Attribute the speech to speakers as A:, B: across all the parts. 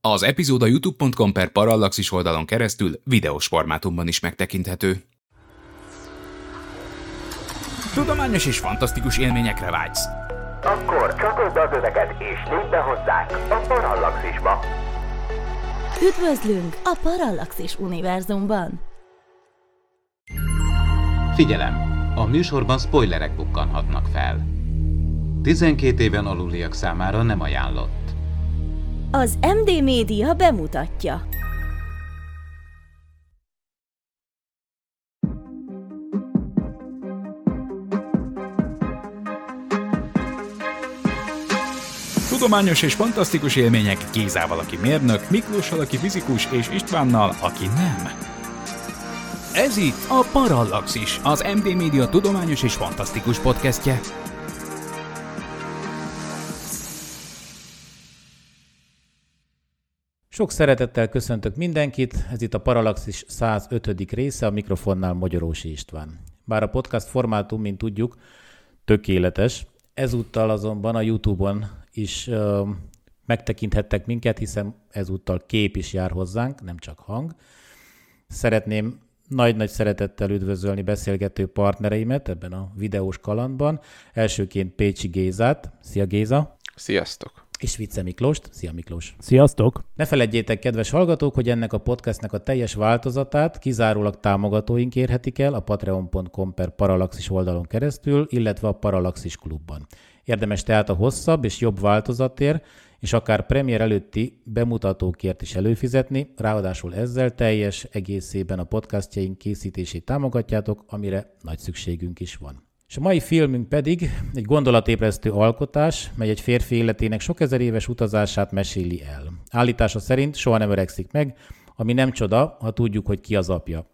A: Az epizód a youtube.com/parallaxis oldalon keresztül videós formátumban is megtekinthető. Tudományos és fantasztikus élményekre vágysz?
B: Akkor csatold be az öveket és lépj be hozzánk a Parallaxisba!
C: Üdvözlünk a Parallaxis univerzumban!
D: Figyelem! A műsorban spoilerek bukkanhatnak fel. 12 éven aluliak számára nem ajánlott.
C: Az MD Média bemutatja.
A: Tudományos és fantasztikus élmények Gézával, aki mérnök, Miklóssal, aki fizikus, és Istvánnal, aki nem. Ez itt a Parallaxis, az MD Média tudományos és fantasztikus podcastje.
E: Sok szeretettel köszöntök mindenkit, ez itt a Parallaxis 105. része, a mikrofonnál Magyarósi István. Bár a podcast formátum, mint tudjuk, tökéletes, ezúttal azonban a YouTube-on is megtekinthettek minket, hiszen ezúttal kép is jár hozzánk, nem csak hang. Szeretném nagy-nagy szeretettel üdvözölni beszélgető partnereimet ebben a videós kalandban. Elsőként Pécsi Gézát. Szia Géza!
F: Sziasztok!
E: És Vicce Miklóst. Szia Miklós!
G: Sziasztok!
E: Ne feledjétek, kedves hallgatók, hogy ennek a podcastnek a teljes változatát kizárólag támogatóink érhetik el a patreon.com/parallaxis oldalon keresztül, illetve a Parallaxis klubban. Érdemes tehát a hosszabb és jobb változatért, és akár premier előtti bemutatókért is előfizetni, ráadásul ezzel teljes egészében a podcastjaink készítését támogatjátok, amire nagy szükségünk is van. És a mai filmünk pedig egy gondolatébresztő alkotás, mely egy férfi életének sok ezer éves utazását meséli el. Állítása szerint soha nem öregszik meg, ami nem csoda, ha tudjuk, hogy ki az apja.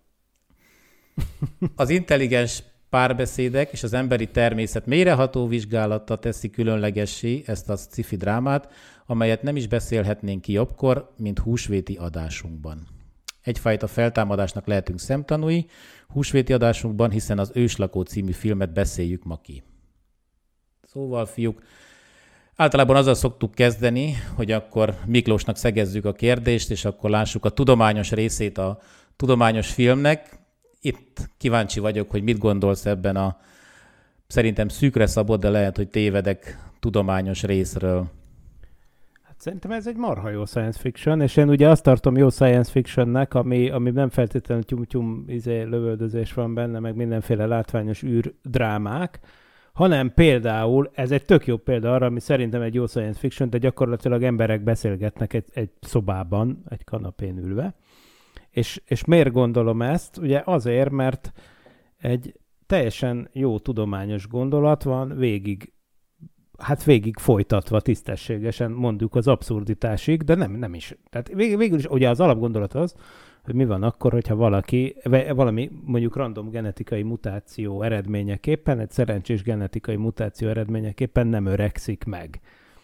E: Az intelligens párbeszédek és az emberi természet mélyreható vizsgálata teszi különlegessé ezt a sci-fi drámát, amelyet nem is beszélhetnénk ki jobbkor, mint húsvéti adásunkban. Egyfajta feltámadásnak lehetünk szemtanúi húsvéti adásunkban, hiszen az Őslakó című filmet beszéljük ma ki. Szóval, fiúk, általában azzal szoktuk kezdeni, hogy akkor Miklósnak szegezzük a kérdést, és akkor lássuk a tudományos részét a tudományos filmnek. Itt kíváncsi vagyok, hogy mit gondolsz ebben a szerintem szűkre szabott, de lehet, hogy tévedek tudományos részről.
G: Szerintem ez egy marha jó science fiction, és én ugye azt tartom jó science fictionnek, ami nem feltétlenül tyum-tyum lövöldözés van benne, meg mindenféle látványos űrdrámák, hanem például, ez egy tök jó példa arra, ami szerintem egy jó science fiction, de gyakorlatilag emberek beszélgetnek egy szobában, egy kanapén ülve. És miért gondolom ezt? Ugye azért, mert egy teljesen jó tudományos gondolat van végig folytatva tisztességesen, mondjuk az abszurditásig, de nem is. Tehát végül is ugye az alapgondolat az, hogy mi van akkor, hogyha valami mondjuk random genetikai mutáció eredményeképpen, egy szerencsés genetikai mutáció eredményeképpen nem öregszik meg.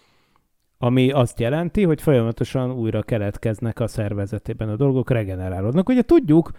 G: Ami azt jelenti, hogy folyamatosan újra keletkeznek a szervezetében a dolgok, regenerálódnak. Ugye tudjuk,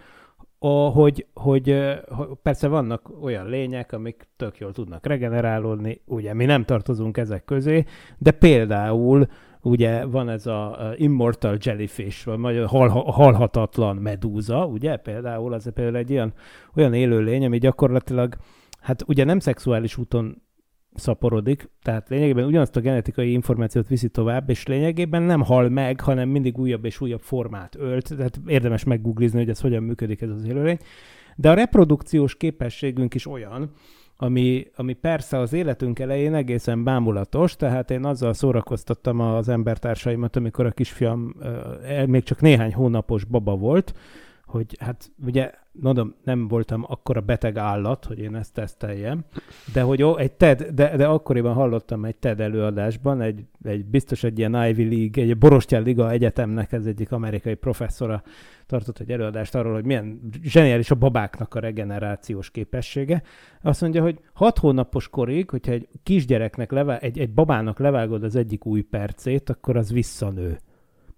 G: hogy persze vannak olyan lények, amik tök jól tudnak regenerálódni, ugye mi nem tartozunk ezek közé, de például ugye van ez a immortal jellyfish, vagy a halhatatlan medúza, ugye például az például egy olyan élőlény, ami gyakorlatilag, hát ugye nem szexuális úton szaporodik, tehát lényegében ugyanazt a genetikai információt viszi tovább, és lényegében nem hal meg, hanem mindig újabb és újabb formát ölt, tehát érdemes meggooglizni, hogy ez hogyan működik ez az élőlény. De a reprodukciós képességünk is olyan, ami persze az életünk elején egészen bámulatos, tehát én azzal szórakoztattam az embertársaimat, amikor a kisfiam még csak néhány hónapos baba volt, hogy hát ugye, mondom, nem voltam akkora beteg állat, hogy én ezt teszteljem, de hogy de akkoriban hallottam egy TED előadásban, biztos egy ilyen Ivy League, egy Borostyán Liga egyetemnek ez egyik amerikai professzora tartott egy előadást arról, hogy milyen zseniális a babáknak a regenerációs képessége. Azt mondja, hogy 6 hónapos korig, hogyha egy kisgyereknek egy babának levágod az egyik új percét, akkor az visszanő. Most ezt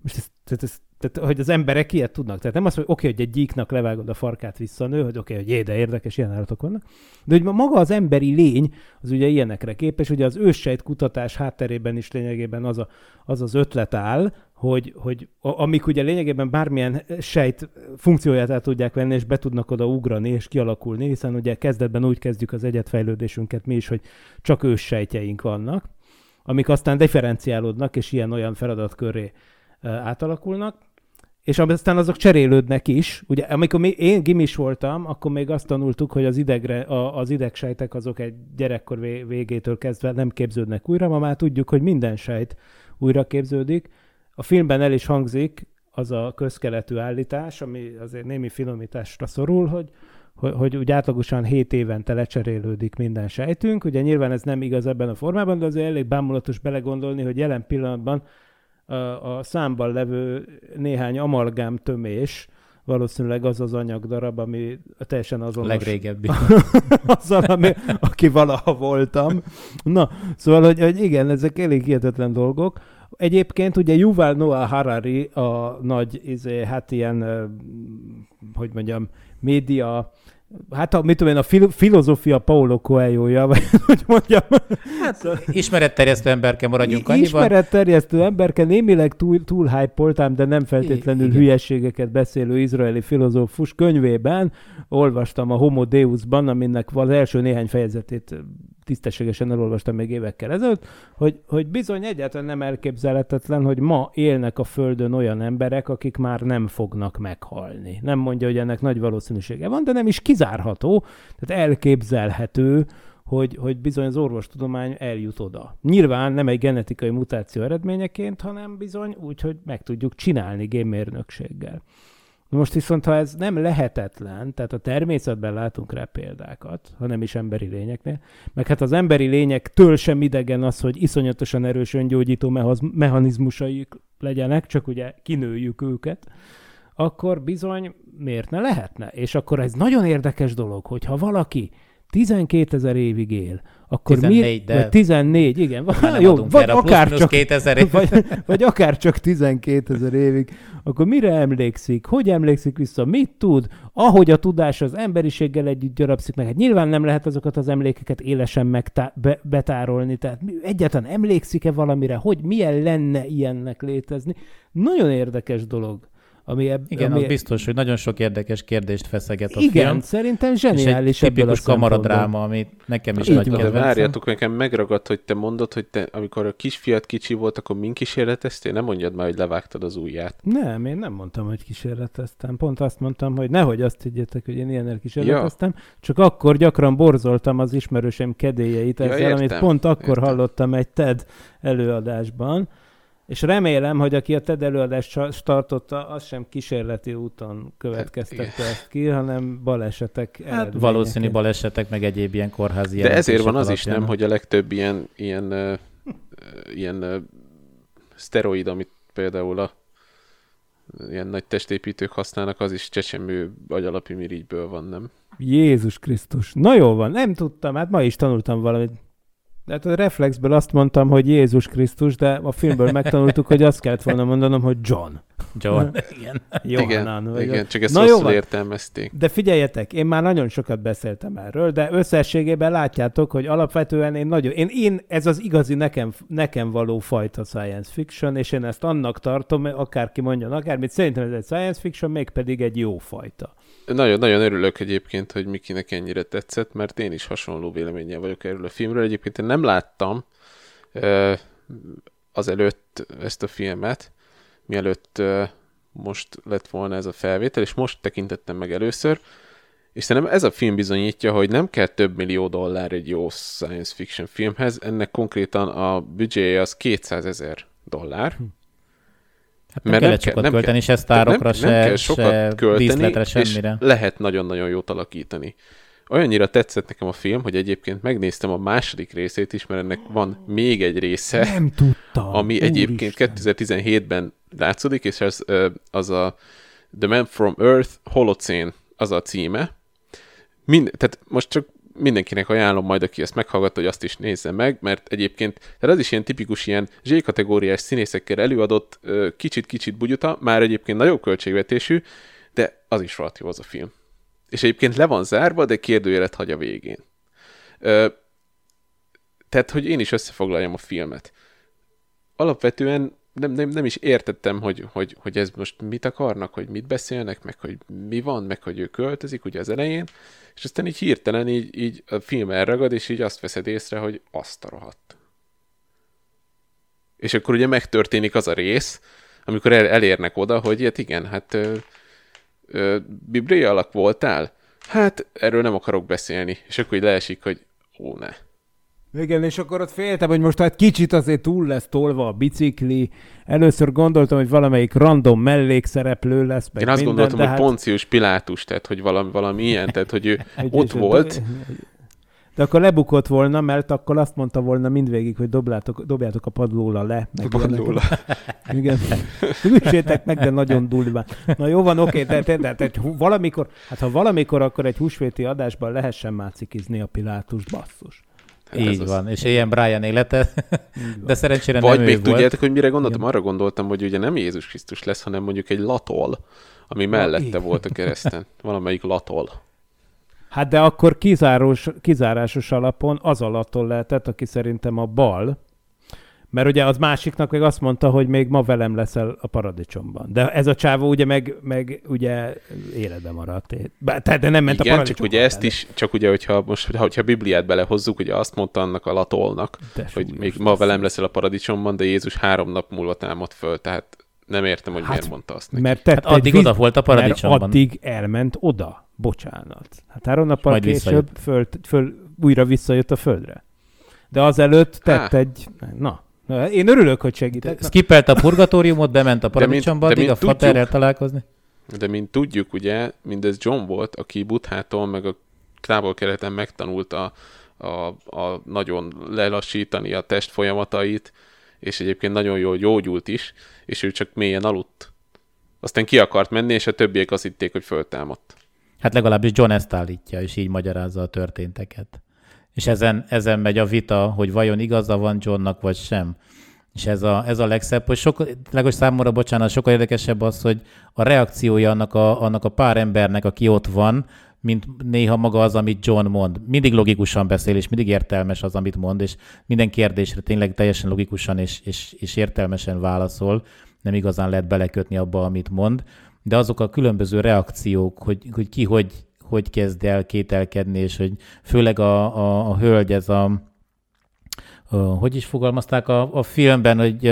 G: Tehát, hogy az emberek ilyet tudnak. Tehát nem az, hogy oké, hogy egy gyíknak levágod a farkát, visszanő, hogy oké, hogy de érdekes, ilyen állatok vannak. De hogy maga az emberi lény, az ugye ilyenekre képes, ugye az őssejt kutatás hátterében is lényegében az ötlet áll, hogy amik ugye lényegében bármilyen sejt funkcióját el tudják venni, és be tudnak oda ugrani, és kialakulni, hiszen ugye kezdetben úgy kezdjük az egyedfejlődésünket mi is, hogy csak őssejtjeink vannak, amik aztán differenciálódnak, és ilyen-olyan feladatkörré átalakulnak, és aztán azok cserélődnek is. Ugye, amikor én gimis voltam, akkor még azt tanultuk, hogy az idegsejtek azok egy gyerekkor végétől kezdve nem képződnek újra, ma már tudjuk, hogy minden sejt újra képződik. A filmben el is hangzik az a közkeletű állítás, ami azért némi finomításra szorul, hogy úgy átlagosan 7 évente lecserélődik minden sejtünk. Ugye nyilván ez nem igaz ebben a formában, de azért elég bámulatos belegondolni, hogy jelen pillanatban a számban levő néhány amalgám tömés valószínűleg az az anyagdarab, ami teljesen azonos.
E: Legrégebbi.
G: Azzal, aki valaha voltam. Na, szóval, hogy igen, ezek elég hihetetlen dolgok. Egyébként ugye Yuval Noah Harari a nagy, hogy mondjam, média, mit tudom én, a filozófia Paulo Coelho-ja, vagy hogy mondjam.
E: Ismeretterjesztő emberke, maradjunk annyiban.
G: Ismeretterjesztő emberke, némileg túl hype-oltám, de nem feltétlenül hülyességeket beszélő izraeli filozófus könyvében olvastam a Homo Deusban, aminek az első néhány fejezetét tisztességesen elolvastam még évekkel ezelőtt, hogy bizony egyáltalán nem elképzelhetetlen, hogy ma élnek a Földön olyan emberek, akik már nem fognak meghalni. Nem mondja, hogy ennek nagy valószínűsége van, de nem is kizárható, tehát elképzelhető, hogy bizony az orvostudomány eljut oda. Nyilván nem egy genetikai mutáció eredményeként, hanem bizony úgy, hogy meg tudjuk csinálni gémmérnökséggel. Most viszont, ha ez nem lehetetlen, tehát a természetben látunk rá példákat, ha nem is emberi lényeknél, meg hát az emberi lényektől sem idegen az, hogy iszonyatosan erős öngyógyító mechanizmusaik legyenek, csak ugye kinőjük őket, akkor bizony miért ne lehetne? És akkor ez nagyon érdekes dolog, hogyha valaki 12 000 évig él, akkor
E: 14, de...
G: 14, igen.
E: Jó, vagy akár csak 2000 év.
G: Vagy akár csak 12 000 évig, akkor mire emlékszik? Hogy emlékszik vissza? Mit tud? Ahogy a tudás az emberiséggel együtt gyarapszik meg. Hát nyilván nem lehet azokat az emlékeket élesen betárolni. Tehát egyáltalán emlékszik-e valamire? Hogy milyen lenne ilyennek létezni? Nagyon érdekes dolog.
E: Az biztos, hogy nagyon sok érdekes kérdést feszeget a
G: film.
E: Igen,
G: szerintem zseniális
E: ebből a tipikus kamaradráma, ami nekem is nagy kedvencem.
F: Várjátok, nekem megragadt, hogy te mondod, hogy te, amikor a kisfiad kicsi volt, akkor min kísérleteztél? Nem mondjad már, hogy levágtad az ujját.
G: Nem, én nem mondtam, hogy kísérleteztem. Pont azt mondtam, hogy nehogy azt higgyétek, hogy én ilyennel kísérleteztem. Ja. Csak akkor gyakran borzoltam az ismerősém kedélyeit ezzel, amit pont akkor hallottam egy TED előadásban. És remélem, hogy aki a TED előadást tartotta, az sem kísérleti úton következtette ezt ki, hanem balesetek eredményeként.
E: Valószínű balesetek, meg egyéb ilyen kórházi
F: de ezért van az is, nem, hogy a legtöbb ilyen szteroid, amit például ilyen nagy testépítők használnak, az is csecsemő agyalapi mirigyből van, nem?
G: Jézus Krisztus! Na jó van, nem tudtam, hát ma is tanultam valamit. Hát a reflexből azt mondtam, hogy Jézus Krisztus, de a filmből megtanultuk, hogy azt kellett volna mondanom, hogy John.
E: Igen.
G: Johannan.
F: Igen, csak ezt rosszul értelmezték.
G: De figyeljetek, én már nagyon sokat beszéltem erről, de összességében látjátok, hogy alapvetően én ez az igazi nekem való fajta science fiction, és én ezt annak tartom, akárki mondjon akármit, szerintem ez egy science fiction, mégpedig egy jó fajta.
F: Nagyon örülök egyébként, hogy Mikinek ennyire tetszett, mert én is hasonló véleménnyel vagyok erről a filmről. Egyébként én nem láttam azelőtt ezt a filmet, mielőtt most lett volna ez a felvétel, és most tekintettem meg először, és szerintem ez a film bizonyítja, hogy nem kell több millió dollár egy jó science fiction filmhez, ennek konkrétan a büdzséje az $200,000.
E: Hát nem kellett sokat költeni, se sztárokra, se díszletre, semmire.
F: És lehet nagyon-nagyon jót alakítani. Olyannyira tetszett nekem a film, hogy egyébként megnéztem a második részét is, mert ennek van még egy része,
G: nem tudtam,
F: ami egyébként 2017-ben látszódik, és az a The Man from Earth Holocene az a címe. Tehát most csak mindenkinek ajánlom majd, aki ezt meghallgatta, hogy azt is nézze meg, mert egyébként tehát az is ilyen tipikus ilyen Z-kategóriás színészekkel előadott, kicsit bugyuta, már egyébként nagyobb költségvetésű, de az is rohadt jó az a film. És egyébként le van zárva, de kérdőjelet hagy a végén. Tehát, hogy én is összefoglaljam a filmet. Alapvetően nem is értettem, hogy ez most mit akarnak, hogy mit beszélnek, meg hogy mi van, meg hogy ő költözik ugye az elején, és aztán így hirtelen így a film elragad, és így azt veszed észre, hogy azt a rohadt. És akkor ugye megtörténik az a rész, amikor elérnek oda, hogy hát igen, hát Biblia alak voltál? Hát erről nem akarok beszélni. És akkor így leesik, hogy ne.
G: Igen, és akkor ott féltem, hogy most hát kicsit azért túl lesz tolva a bicikli. Először gondoltam, hogy valamelyik random mellékszereplő lesz.
F: Én azt gondoltam, hogy Poncius Pilátus, tehát hogy valami ilyen, tehát hogy ő ott volt.
G: De akkor lebukott volna, mert akkor azt mondta volna mindvégig, hogy dobjátok a padlóra le.
F: Padlóra.
G: Igen. Üssétek meg, de nagyon durván. Na jó van, oké, de valamikor, hát ha valamikor, akkor egy húsvéti adásban lehessen már cikizni a Pilátus, basszus.
E: Hát így van, és ilyen Brian élete, de szerencsére
F: vagy
E: nem
F: még
E: ő volt.
F: Tudjátok, hogy mire gondoltam? Igen. Arra gondoltam, hogy ugye nem Jézus Krisztus lesz, hanem mondjuk egy latol, ami mellette volt a kereszten. Valamelyik latol.
G: Hát de akkor kizárásos alapon az a latol lehetett, aki szerintem a bal, mert ugye az másiknak meg azt mondta, hogy még ma velem leszel a paradicsomban. De ez a csávó ugye meg ugye életben maradt. De nem ment
F: igen,
G: a paradicsomban.
F: Csak ugye ezt is, csak ugye, hogyha Bibliát belehozzuk, ugye azt mondta annak a latolnak, hogy még ma velem leszel a paradicsomban, de Jézus 3 nap múlva támad föl, tehát nem értem, hogy miért mondta azt neki.
G: Mert
E: addig oda volt a paradicsomban.
G: Mert addig elment oda. Bocsánat. Hát 3 nappal később újra visszajött a földre. De azelőtt tett egy... Na, én örülök, hogy segítek.
E: Skippelt a purgatóriumot, bement a paradicsomba, addig a faterrel találkozni.
F: De mint tudjuk, ugye, mindez John volt, aki Buddhától, meg a távol-keleten megtanulta a nagyon lelassítani a test folyamatait, és egyébként nagyon jól gyógyult is, és ő csak mélyen aludt. Aztán ki akart menni, és a többiek azt hitték, hogy föltámadt.
E: Hát legalábbis John ezt állítja, és így magyarázza a történteket. És ezen megy a vita, hogy vajon igaza van Johnnak, vagy sem. És ez a legszebb, hogy legalábbis számomra, bocsánat, sokkal érdekesebb az, hogy a reakciója annak a pár embernek, aki ott van, mint néha maga az, amit John mond. Mindig logikusan beszél, és mindig értelmes az, amit mond, és minden kérdésre tényleg teljesen logikusan és értelmesen válaszol. Nem igazán lehet belekötni abba, amit mond. De azok a különböző reakciók, hogy ki hogy kezd el kételkedni, és hogy főleg a hölgy, ez hogy is fogalmazták a filmben, hogy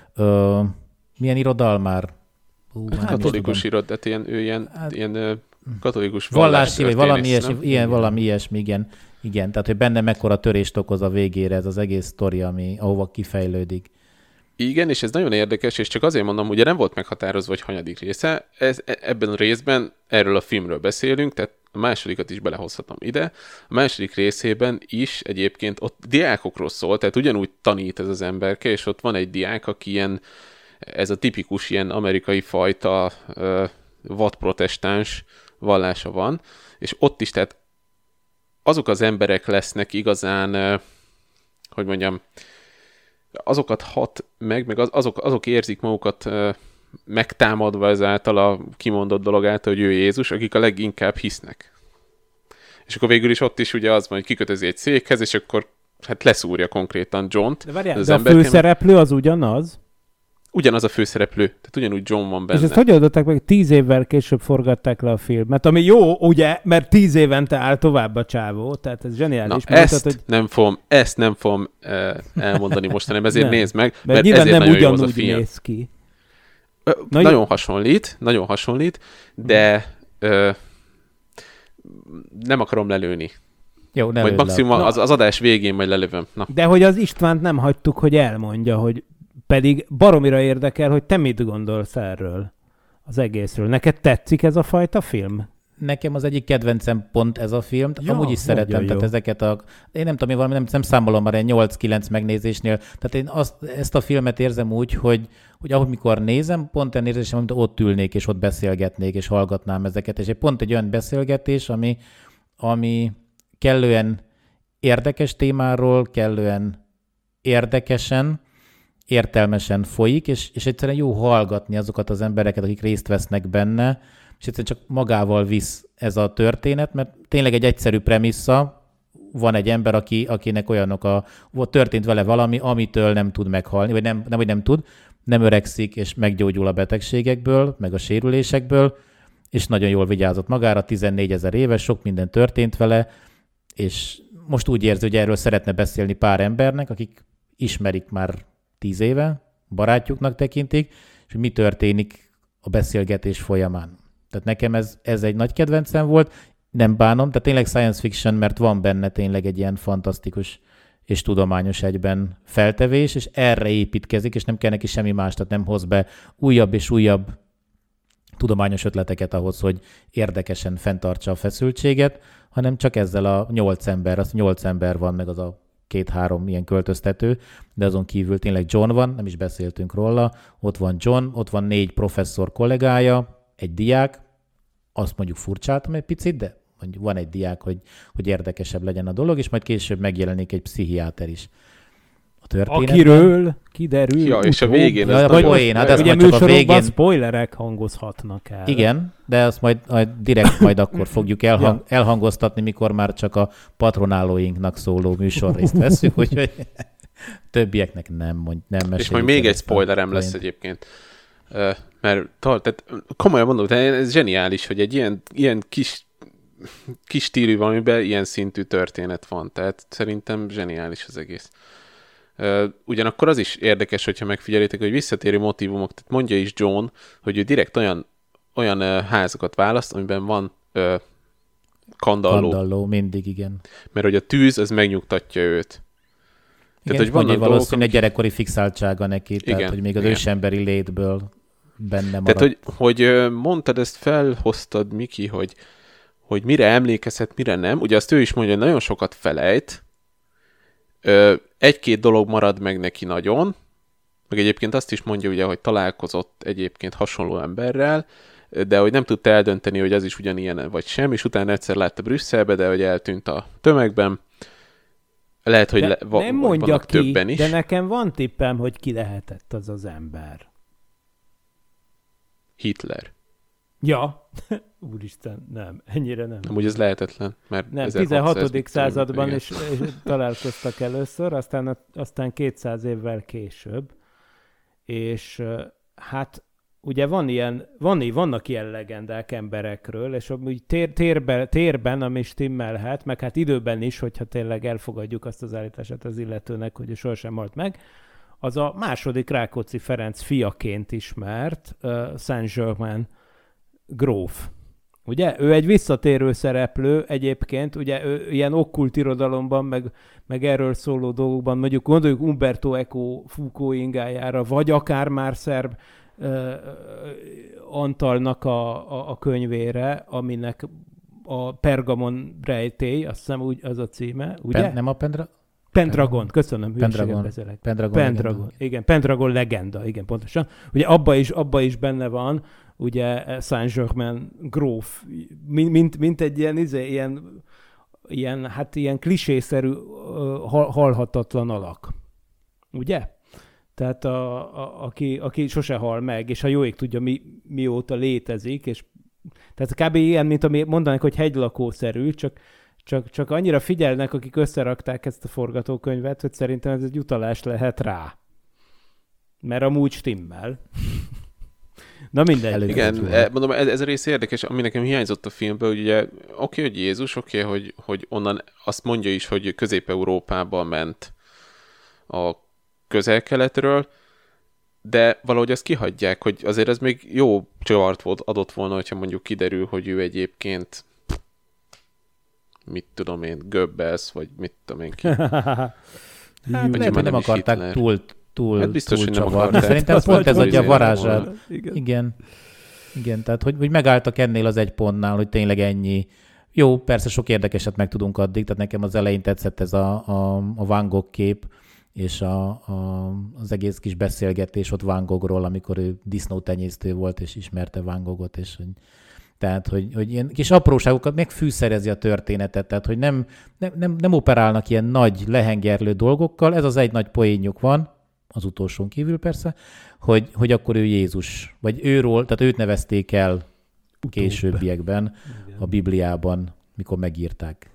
E: milyen irodalmár?
F: Katolikus irodalmár, tehát ilyen katolikus
E: vallási, vagy valami ilyesmi, igen. Tehát, hogy benne mekkora törést okoz a végére ez az egész sztori, ahova kifejlődik.
F: Igen, és ez nagyon érdekes, és csak azért mondom, ugye nem volt meghatározva, hogy hanyadik része. Ebben a részben erről a filmről beszélünk, tehát a másodikat is belehozhatom ide. A második részében is egyébként ott diákokról szól, tehát ugyanúgy tanít ez az emberke, és ott van egy diák, aki ez a tipikus ilyen amerikai fajta vadprotestáns vallása van, és ott is, tehát azok az emberek lesznek igazán, hogy mondjam, azokat hat meg azok érzik magukat megtámadva ezáltal a kimondott dolog által, hogy ő Jézus, akik a leginkább hisznek. És akkor végül is ott is ugye az van, hogy kikötözi egy székhez, és akkor hát leszúrja konkrétan John-t.
G: De várjál, de a főszereplő az ugyanaz?
F: Ugyanaz a főszereplő, tehát ugyanúgy John van benne.
G: És ezt hogy oldották meg? 10 évvel később forgatták le a filmet, ami jó, ugye, mert 10 évente áll tovább a csávó, tehát ez zseniális.
F: Na, ezt nem fogom elmondani most, hanem ezért nézd meg, mert
G: ezért
F: nem
G: nagyon
F: jó az a film.
G: Néz ki.
F: Nagyon hasonlít, de nem akarom lelőni.
E: Jó,
F: vagy maximum az adás végén majd lelövöm. Na.
G: De hogy az Istvánt nem hagytuk, hogy elmondja, hogy pedig baromira érdekel, hogy te mit gondolsz erről az egészről. Neked tetszik ez a fajta film?
E: Nekem az egyik kedvencem pont ez a film. Amúgy is szeretem, tehát ezeket én nem tudom, én nem számolom már egy 8-9 megnézésnél. Tehát én ezt a filmet érzem úgy, hogy ahogy mikor nézem, pont olyan érzésem, mint ott ülnék, és ott beszélgetnék, és hallgatnám ezeket. És pont egy olyan beszélgetés, ami kellően érdekes témáról, kellően érdekesen, értelmesen folyik, és egyszerűen jó hallgatni azokat az embereket, akik részt vesznek benne, és egyszerűen csak magával visz ez a történet, mert tényleg egy egyszerű premissza, van egy ember, akinek történt vele valami, amitől nem tud meghalni, vagy nem öregszik, és meggyógyul a betegségekből, meg a sérülésekből, és nagyon jól vigyázott magára, 14 000 éves, sok minden történt vele, és most úgy érzi, hogy erről szeretne beszélni pár embernek, akik ismerik már 10 éve, barátjuknak tekintik, és mi történik a beszélgetés folyamán. Tehát nekem ez egy nagy kedvencem volt, nem bánom, tehát tényleg science fiction, mert van benne tényleg egy ilyen fantasztikus és tudományos egyben feltevés, és erre építkezik, és nem kell neki semmi más, tehát nem hoz be újabb és újabb tudományos ötleteket ahhoz, hogy érdekesen fenntartsa a feszültséget, hanem csak ezzel a 8 ember van, meg az a 2-3 ilyen költöztető, de azon kívül tényleg John van, nem is beszéltünk róla, ott van John, ott van 4 professzor kollégája, egy diák, azt mondjuk furcsáltam egy picit, de mondjuk van egy diák, hogy érdekesebb legyen a dolog, és majd később megjelenik egy pszichiáter is a történetben.
G: Akiről kiderül.
F: Ja, és a végén.
G: Ugye műsorokban spoilerek hangozhatnak el.
E: Igen, de azt majd direkt akkor fogjuk elhangoztatni, mikor már csak a patronálóinknak szóló műsorrészt veszünk, úgyhogy többieknek nem meséljük.
F: És majd még egy spoilerem lesz egyébként. Mert tehát, komolyan mondom, ez zseniális, hogy egy ilyen kis stílű valamiben ilyen szintű történet van. Tehát szerintem zseniális az egész. Ugyanakkor az is érdekes, hogyha megfigyelitek, hogy visszatérő motívumok, tehát mondja is John, hogy ő direkt olyan házakat választ, amiben van kandalló.
E: Kandalló, mindig, igen.
F: Mert hogy a tűz, az megnyugtatja őt.
E: Igen, tehát, hogy mondja, valószínűleg egy gyerekkori fixáltsága neki, tehát hogy még az ősemberi létből benne maradt.
F: Tehát, hogy mondtad, ezt felhoztad, Miki, hogy mire emlékezhet, mire nem. Ugye azt ő is mondja, hogy nagyon sokat felejt, egy-két dolog marad meg neki nagyon, meg egyébként azt is mondja, ugye, hogy találkozott egyébként hasonló emberrel, de hogy nem tudta eldönteni, hogy az is ugyanilyen vagy sem, és utána egyszer látta Brüsszelbe, de hogy eltűnt a tömegben. Lehet, hogy
G: nem mondja
F: vannak
G: ki,
F: többen is.
G: De nekem van tippem, hogy ki lehetett az ember.
F: Hitler.
G: Ja, úristen, nem, ennyire nem.
F: Amúgy ez lehetetlen, mert
G: nem, 16. században is találkoztak először, aztán 200 évvel később, és hát ugye vannak ilyen legendák emberekről, és úgy térben, ami stimmelhet, meg hát időben is, hogyha tényleg elfogadjuk azt az állítását az illetőnek, hogy sohasem halt meg, az a második Rákóczi Ferenc fiaként ismert Saint-Germain gróf. Ugye? Ő egy visszatérő szereplő egyébként, ugye ő ilyen okkult irodalomban, meg erről szóló dolgokban, mondjuk gondoljuk Umberto Eco Foucault ingájára, vagy akár már szerb Antalnak a könyvére, aminek a Pergamon rejtély, azt hiszem úgy az a címe, ugye?
E: Nem a
G: Pendragon, köszönöm, hülyeséget beszélek. Pendragon, igen, Pendragon legenda, igen, pontosan. Ugye abba is benne van, ugye Saint-Germain gróf, mint egy ilyen klisészerű, halhatatlan alak. Ugye? Tehát aki sose hal meg, és a jó ég tudja, mióta létezik, és tehát kb. Ilyen, mint ami mondanak, hogy hegylakószerű, csak annyira figyelnek, akik összerakták ezt a forgatókönyvet, hogy szerintem ez egy utalás lehet rá. Mert amúgy stimmel. Na mindegy.
F: Igen, mondom, ez a rész érdekes, ami nekem hiányzott a filmből, hogy ugye oké, hogy Jézus, hogy onnan azt mondja is, hogy Közép-Európába ment a Közel-Keletről, de valahogy azt kihagyják, hogy azért ez még jó csavart adott volna, hogyha mondjuk kiderül, hogy ő egyébként mit tudom én, Goebbels, vagy mit tudom én ki.
E: Hát lehet, hogy nem akarták túl
F: hát biztos, hogy nem
E: csavarni. Szerintem pont ez adja a varázsát. Igen, tehát hogy megálltak ennél az egy pontnál, hogy tényleg ennyi. Jó, persze sok érdekeset meg tudunk addig, tehát nekem az elején tetszett ez a Van Gogh kép, és az egész kis beszélgetés ott Van Goghról, amikor ő disznótenyésztő volt, és ismerte Van Goghot, és hogy Tehát, hogy ilyen kis apróságokat megfűszerezi a történetet, tehát, hogy nem operálnak ilyen nagy, lehengerlő dolgokkal, ez az egy nagy poénjuk van, az utolsón kívül persze, hogy akkor ő Jézus, vagy őról, tehát őt nevezték el későbbiekben, a Bibliában, mikor megírták.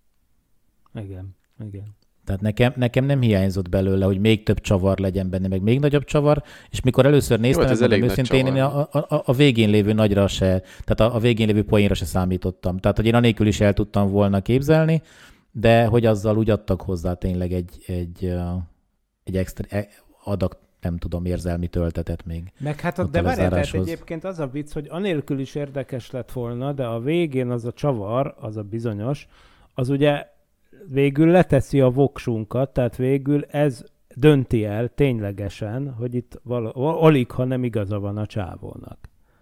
G: Igen.
E: Tehát nekem nem hiányzott belőle, hogy még több csavar legyen benne, meg még nagyobb csavar, és mikor először néztem, megmondom őszintén, én a végén lévő nagyra se, tehát a végén lévő poénra se számítottam. Tehát, hogy én anélkül is el tudtam volna képzelni, de hogy azzal úgy adtak hozzá tényleg egy extra adag, nem tudom, érzelmi töltetet még.
G: Meg hát de várjál, tehát egyébként az a vicc, hogy anélkül is érdekes lett volna, de a végén az a csavar, az a bizonyos, az ugye végül leteszi a voksunkat, tehát végül ez dönti el ténylegesen, hogy itt alig, ha nem igaza van a csávónak.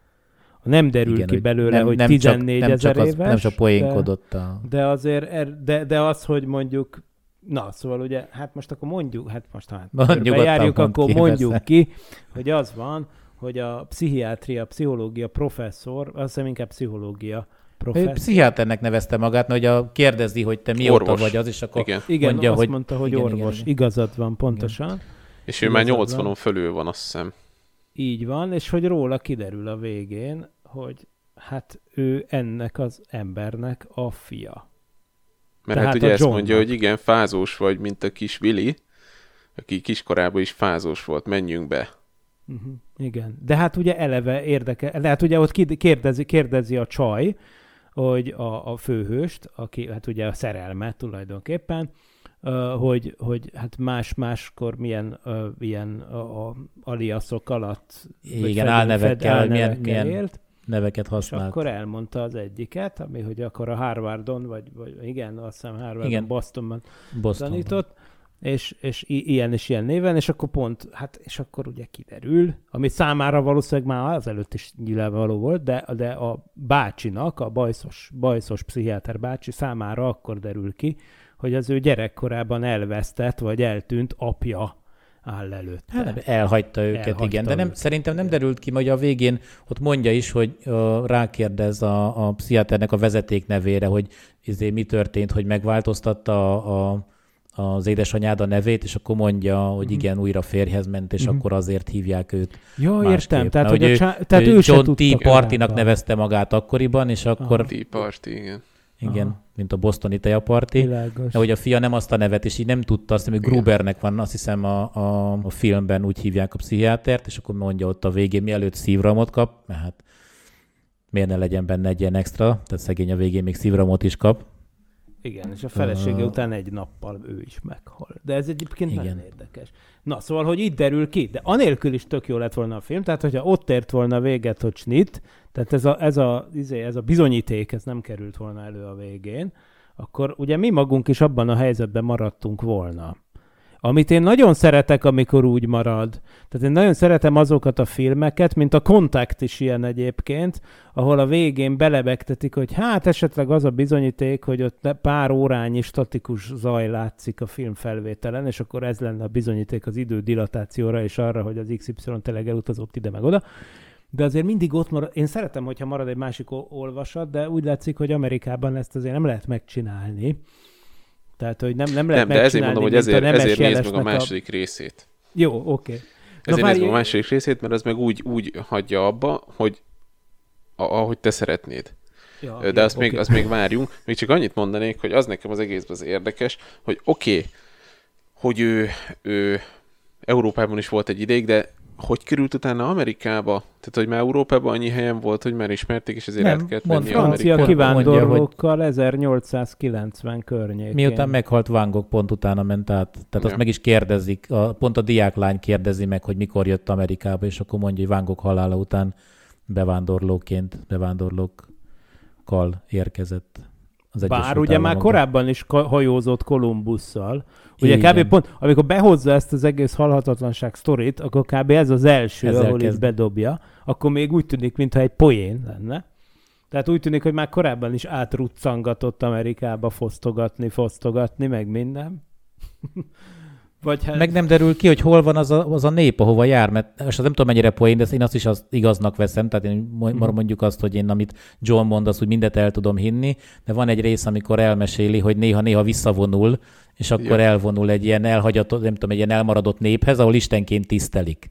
G: Nem derül igen, ki belőle, hogy 14 000 éves.
E: Nem csak poénkodott.
G: De azért, de az, hogy mondjuk, na, szóval ugye, hát most akkor mondjuk, bejárjuk, akkor mondjuk ki, hogy az van, hogy a pszichiológia professzor, azt hiszem inkább pszichológia professzor.
E: Pszichiáternek nevezte magát, hogy kérdezi, hogy te mióta orvos vagy az, és akkor
G: igen,
E: mondja,
G: azt
E: hogy
G: mondta, hogy igen, orvos. Igen. Igazad van, pontosan. Igen.
F: És ő már 80-on fölül van, azt hiszem.
G: Így van, és hogy róla kiderül a végén, hogy hát ő ennek az embernek a fia.
F: Mert tehát hát ugye ezt mondja, hogy igen, fázós vagy, mint a kis Willy, aki kiskorában is fázós volt, menjünk be.
G: Igen, de hát ugye eleve érdekel, de hát ugye ott kérdezi a csaj, hogy a főhőst, aki hát ugye a szerelme tulajdonképpen, hogy hát máskor milyen ilyen aliaszok alatt,
E: igen, álnevekkel milyen élt, neveket használt.
G: És akkor elmondta az egyiket, ami hogy akkor a Harvardon, vagy igen, azt hiszem Harvardon, igen, Bostonban tanított, és ilyen és ilyen néven, és akkor pont, hát és akkor ugye kiderül, ami számára valószínűleg már azelőtt is nyilvánvaló volt, de a bácsinak, a bajszos pszichiáter bácsi számára akkor derül ki, hogy az ő gyerekkorában elvesztett, vagy eltűnt apja áll előtte.
E: Hát, elhagyta őket, igen. De szerintem nem derült ki, hogy a végén ott mondja is, hogy rákérdez a pszichiáternek a vezeték nevére, hogy mi történt, hogy megváltoztatta az édesanyád a nevét, és akkor mondja, hogy igen, újra férjhez ment, és akkor azért hívják őt.
G: Ja, értem. Tehát,
E: hogy ő John T. Party-nak nevezte magát akkoriban, és akkor...
F: Tea Party, igen.
E: Igen, mint a bostoni teaparti.
G: Világos.
E: De hogy a fia nem azt a nevet, és így nem tudta, azt hiszem, hogy Grubernek van, azt hiszem a filmben úgy hívják a pszichiátert, és akkor mondja ott a végén, mielőtt szívramot kap, mert hát miért ne legyen benne egy ilyen extra, tehát szegény a végén még szívramot is kap.
G: Igen, és a felesége után egy nappal ő is meghal. De ez egyébként nagyon érdekes. Na, szóval, hogy itt derül ki, de anélkül is tök jó lett volna a film, tehát hogyha ott ért volna véget, hogy snit, tehát ez a bizonyíték, ez nem került volna elő a végén, akkor ugye mi magunk is abban a helyzetben maradtunk volna. Amit én nagyon szeretek, amikor úgy marad. Tehát én nagyon szeretem azokat a filmeket, mint a Contact is ilyen egyébként, ahol a végén belebegtetik, hogy hát esetleg az a bizonyíték, hogy ott pár órányi statikus zaj látszik a filmfelvételen, és akkor ez lenne a bizonyíték az idő dilatációra, és arra, hogy az XY tényleg elutazott ide meg oda. De azért mindig ott marad, én szeretem, hogyha marad egy másik olvasat, de úgy látszik, hogy Amerikában ezt azért nem lehet megcsinálni. Tehát, hogy nem lehet
F: de ezért mondom, hogy ezért nézd meg a második részét.
G: Jó, oké.
F: Ezért nézd meg a második részét, mert az meg úgy hagyja abba, hogy ahogy te szeretnéd. Ja, de azt még várjunk. Még csak annyit mondanék, hogy az nekem az egészben az érdekes, hogy hogy ő Európában is volt egy ideig, de hogy került utána Amerikába? Tehát, hogy már Európában annyi helyen volt, hogy már ismerték, és ezért át kellett venni
G: francia kivándorlókkal 1890 környékén.
E: Miután meghalt Van Gogh, pont utána ment át. Tehát azt meg is kérdezik, pont a diáklány kérdezi meg, hogy mikor jött Amerikába, és akkor mondja, hogy Van Gogh halála után bevándorlókkal érkezett.
G: Bár ugye már korábban is hajózott Kolumbusszal. Ugye kb. Pont, amikor behozza ezt az egész halhatatlanság sztorit, akkor kb. Ez az első, ahol így bedobja, akkor még úgy tűnik, mintha egy poén lenne. Tehát úgy tűnik, hogy már korábban is átruccangatott Amerikába fosztogatni, meg minden. Vagy hát...
E: Meg nem derül ki, hogy hol van az a nép, ahova jár, mert most nem tudom mennyire poén, de én azt is igaznak veszem, tehát én mondjuk azt, hogy én amit John mond, azt úgy mindet el tudom hinni, de van egy rész, amikor elmeséli, hogy néha visszavonul, és akkor elvonul egy ilyen elhagyatott, nem tudom, egy ilyen elmaradott néphez, ahol istenként tisztelik.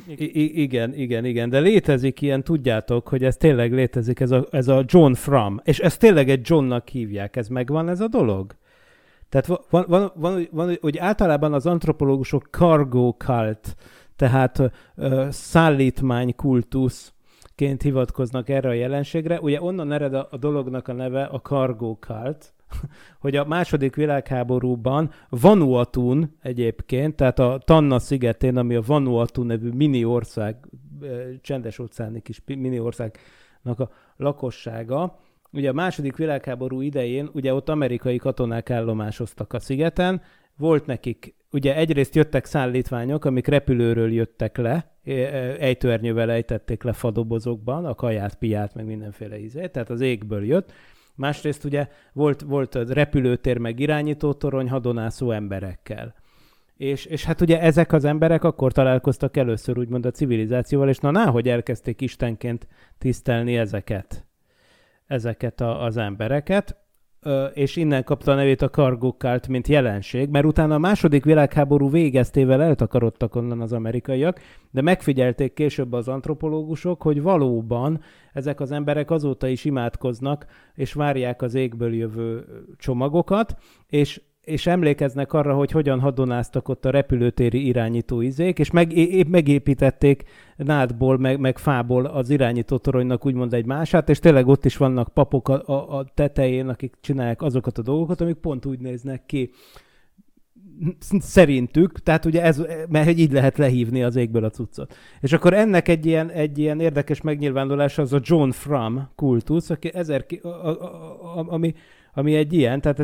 G: Igen, de létezik ilyen, tudjátok, hogy ez tényleg létezik, ez a John Frum, és ezt tényleg egy Johnnak hívják, ez megvan ez a dolog? Tehát van hogy általában az antropológusok cargo cult, tehát szállítmány kultuszként hivatkoznak erre a jelenségre. Ugye onnan ered a dolognak a neve a cargo cult, hogy a második világháborúban Vanuatun egyébként, tehát a Tanna szigetén, ami a Vanuatu nevű mini ország, csendes-óceáni kis mini országnak a lakossága, ugye a második világháború idején, ugye ott amerikai katonák állomásoztak a szigeten, volt nekik, ugye egyrészt jöttek szállítványok, amik repülőről jöttek le, ejtőernyővel ejtették le fadobozokban, a kaját, piát, meg mindenféle ízét, tehát az égből jött. Másrészt ugye volt a repülőtér meg irányítótorony hadonászó emberekkel. És hát ugye ezek az emberek akkor találkoztak először úgymond a civilizációval, és hogy elkezdték istenként tisztelni ezeket az embereket, és innen kapta a nevét a cargo cult, mint jelenség, mert utána a második világháború végeztével eltakarodtak onnan az amerikaiak, de megfigyelték később az antropológusok, hogy valóban ezek az emberek azóta is imádkoznak, és várják az égből jövő csomagokat, és emlékeznek arra, hogy hogyan hadonáztak ott a repülőtéri irányító izék, és megépítették nádból, meg fából az irányító toronynak úgymond egy mását, és tényleg ott is vannak papok a tetején, akik csinálják azokat a dolgokat, amik pont úgy néznek ki szerintük, tehát ugye ez, mert így lehet lehívni az égből a cuccot. És akkor ennek egy ilyen érdekes megnyilvánulása az a John Frum kultusz, aki ami egy ilyen, tehát ez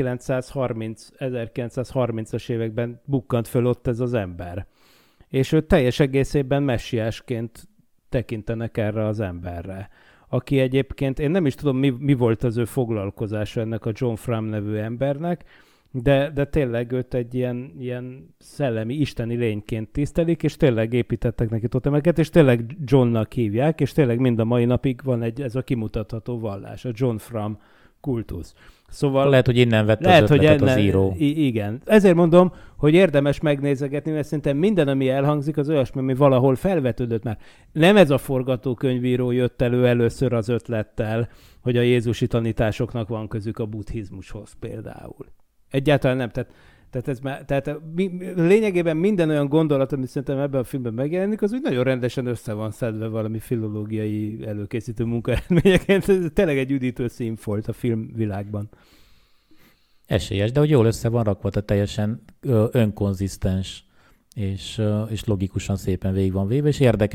G: 1930-as években bukkant föl ott ez az ember. És őt teljes egészében messiásként tekintenek erre az emberre. Aki egyébként, én nem is tudom, mi volt az ő foglalkozása ennek a John Frum nevű embernek, de tényleg őt egy ilyen szellemi, isteni lényként tisztelik, és tényleg építettek neki totemeket, és tényleg Johnnak hívják, és tényleg mind a mai napig van ez a kimutatható vallás, a John Frum kultusz. Szóval
E: lehet, hogy innen vett az ötletet az író.
G: Igen. Ezért mondom, hogy érdemes megnézegetni, mert szerintem minden, ami elhangzik, az olyasmi, ami valahol felvetődött már. Nem ez a forgatókönyvíró jött elő először az ötlettel, hogy a jézusi tanításoknak van közük a buddhizmushoz például. Egyáltalán nem. Tehát lényegében minden olyan gondolat, amit szerintem ebben a filmben megjelenik, az úgy nagyon rendesen össze van szedve valami filológiai előkészítő munkaeredményeként. Ez tényleg egy üdítő színfolt a filmvilágban.
E: Esélyes, de hogy jól össze van rakva, tehát teljesen önkonzisztens és logikusan szépen végig van véve, és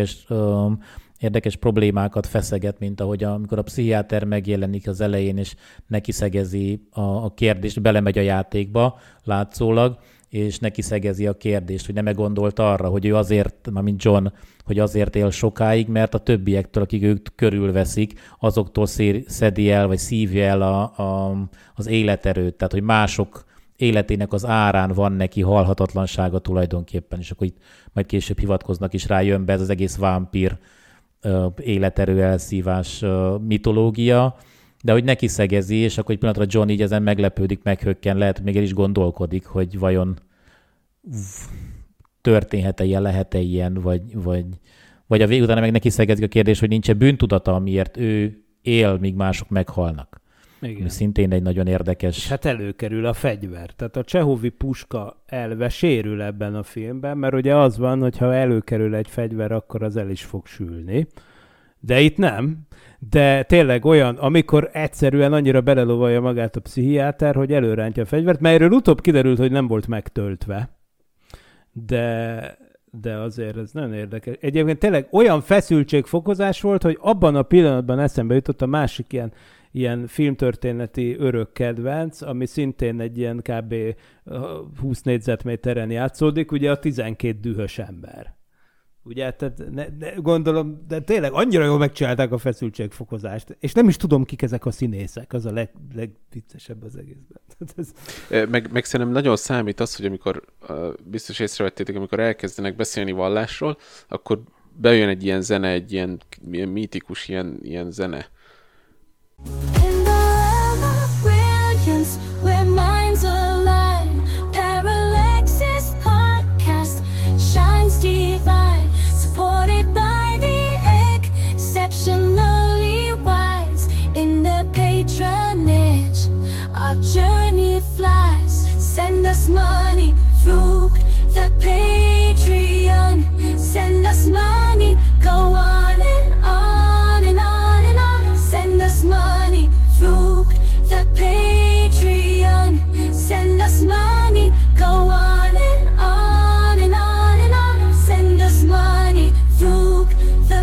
E: érdekes problémákat feszeget, mint ahogy amikor a pszichiáter megjelenik az elején, és neki szegezi a kérdést, belemegy a játékba látszólag, és neki szegezi a kérdést, hogy nem gondolt arra, hogy ő azért, mint John, hogy azért él sokáig, mert a többiektől, akik őt körülveszik, azoktól szedi el, vagy szívja el az életerőt, tehát hogy mások életének az árán van neki halhatatlansága tulajdonképpen, és akkor itt majd később hivatkoznak is rá, jön be ez az egész vámpír életerő elszívás mitológia, de hogy neki szegezi, és akkor egy pillanatra John így ezen meglepődik, meghökken, lehet, hogy még el is gondolkodik, hogy vajon történhet-e ilyen, lehet-e ilyen, vagy a utána meg neki szegezik a kérdés, hogy nincs-e bűntudata, amiért ő él, míg mások meghalnak. Igen. Szintén egy nagyon érdekes...
G: És hát előkerül a fegyver. Tehát a Csehovi puska elve sérül ebben a filmben, mert ugye az van, hogy ha előkerül egy fegyver, akkor az el is fog sülni. De itt nem. De tényleg olyan, amikor egyszerűen annyira belelovalja magát a pszichiáter, hogy előrántja a fegyvert, melyről utóbb kiderült, hogy nem volt megtöltve. De azért ez nagyon érdekes. Egyébként tényleg olyan feszültségfokozás volt, hogy abban a pillanatban eszembe jutott a másik ilyen filmtörténeti örök kedvenc, ami szintén egy ilyen kb. 20 négyzetméteren játszódik, ugye a 12 dühös ember. Ugye, tehát gondolom, de tényleg annyira jól megcsinálták a feszültségfokozást, és nem is tudom, kik ezek a színészek, az a legviccesebb az egészben.
F: Meg szerintem nagyon számít az, hogy amikor biztos észrevettétek, amikor elkezdenek beszélni vallásról, akkor bejön egy ilyen zene, egy ilyen mítikus ilyen zene.
H: Journey flies, send us money through the Patreon. Send us money, go on and on and on and on. Send us money through the Patreon. Send us money, go on and on and on and on. Send us money through the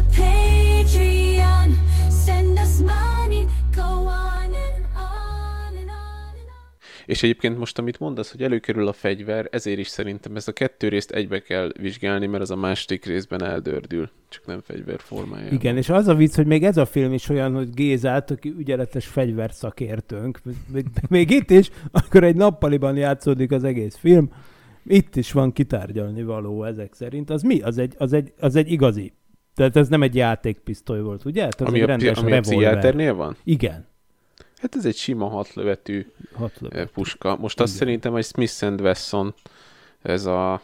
H: Patreon. Send us money, go on and on and on.
F: És egyébként most, amit mondasz, hogy előkerül a fegyver, ezért is szerintem ezt a 2 részt egybe kell vizsgálni, mert az a második részben eldördül, csak nem fegyver formájában.
G: Igen, és az a vicc, hogy még ez a film is olyan, hogy Gézát, aki ügyeletes fegyverszakértőnk, még itt is, akkor egy nappaliban játszódik az egész film, itt is van kitárgyalni való ezek szerint. Az mi? Az egy igazi. Tehát ez nem egy játékpisztoly volt, ugye? Tehát
F: ami a pszichiáternél van?
G: Igen.
F: Hát ez egy sima 6 lövetű puska. Most azt szerintem, hogy Smith & Wesson, ez a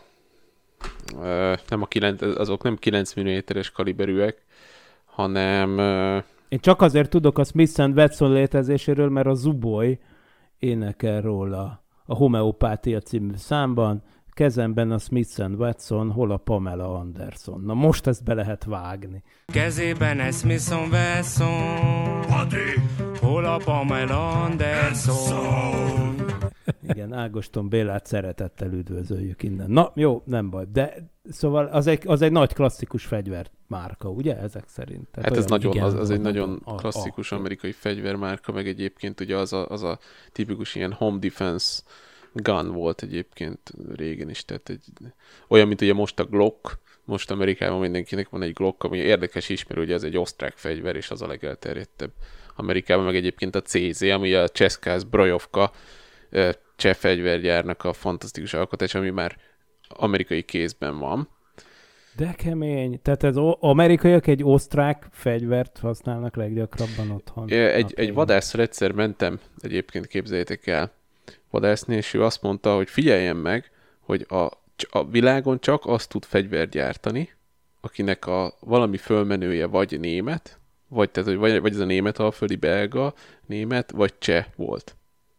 F: nem a 9, azok nem 9 mm-es kaliberűek, hanem...
G: Én csak azért tudok a Smith & Wesson létezéséről, mert a Zuboy énekel róla a Homeopátia című számban, kezemben a Smith & Wesson, hol a Pamela Anderson. Na most ezt be lehet vágni.
I: Kezében egy Smith & Wesson, hol a Pamela Anderson.
G: Igen, Ágoston Bélát szeretettel üdvözöljük innen. Na, jó, nem baj. De szóval az egy nagy klasszikus fegyvermárka, ugye, ezek szerint? Tehát
F: hát ez nagyon, az egy nagyon klasszikus amerikai fegyvermárka, meg egyébként ugye az a tipikus ilyen home defense gun volt egyébként régen is, tehát olyan, mint ugye most a Glock, most Amerikában mindenkinek van egy Glock, ami érdekes ismerő, ugye ez egy osztrák fegyver, és az a legelterjedtebb Amerikában, meg egyébként a CZ, ami a Česká Zbrojovka cseh fegyvergyárnak a fantasztikus alkotás, ami már amerikai kézben van.
G: De kemény. Tehát az amerikaiak egy osztrák fegyvert használnak leggyakrabban otthon.
F: Egy vadásszal egyszer mentem, egyébként képzeljétek el, vadászni, és ő azt mondta, hogy figyeljen meg, hogy a világon csak azt tud fegyvert gyártani, akinek valami fölmenője vagy német, vagy ez a német alföldi, belga, német, vagy cseh volt.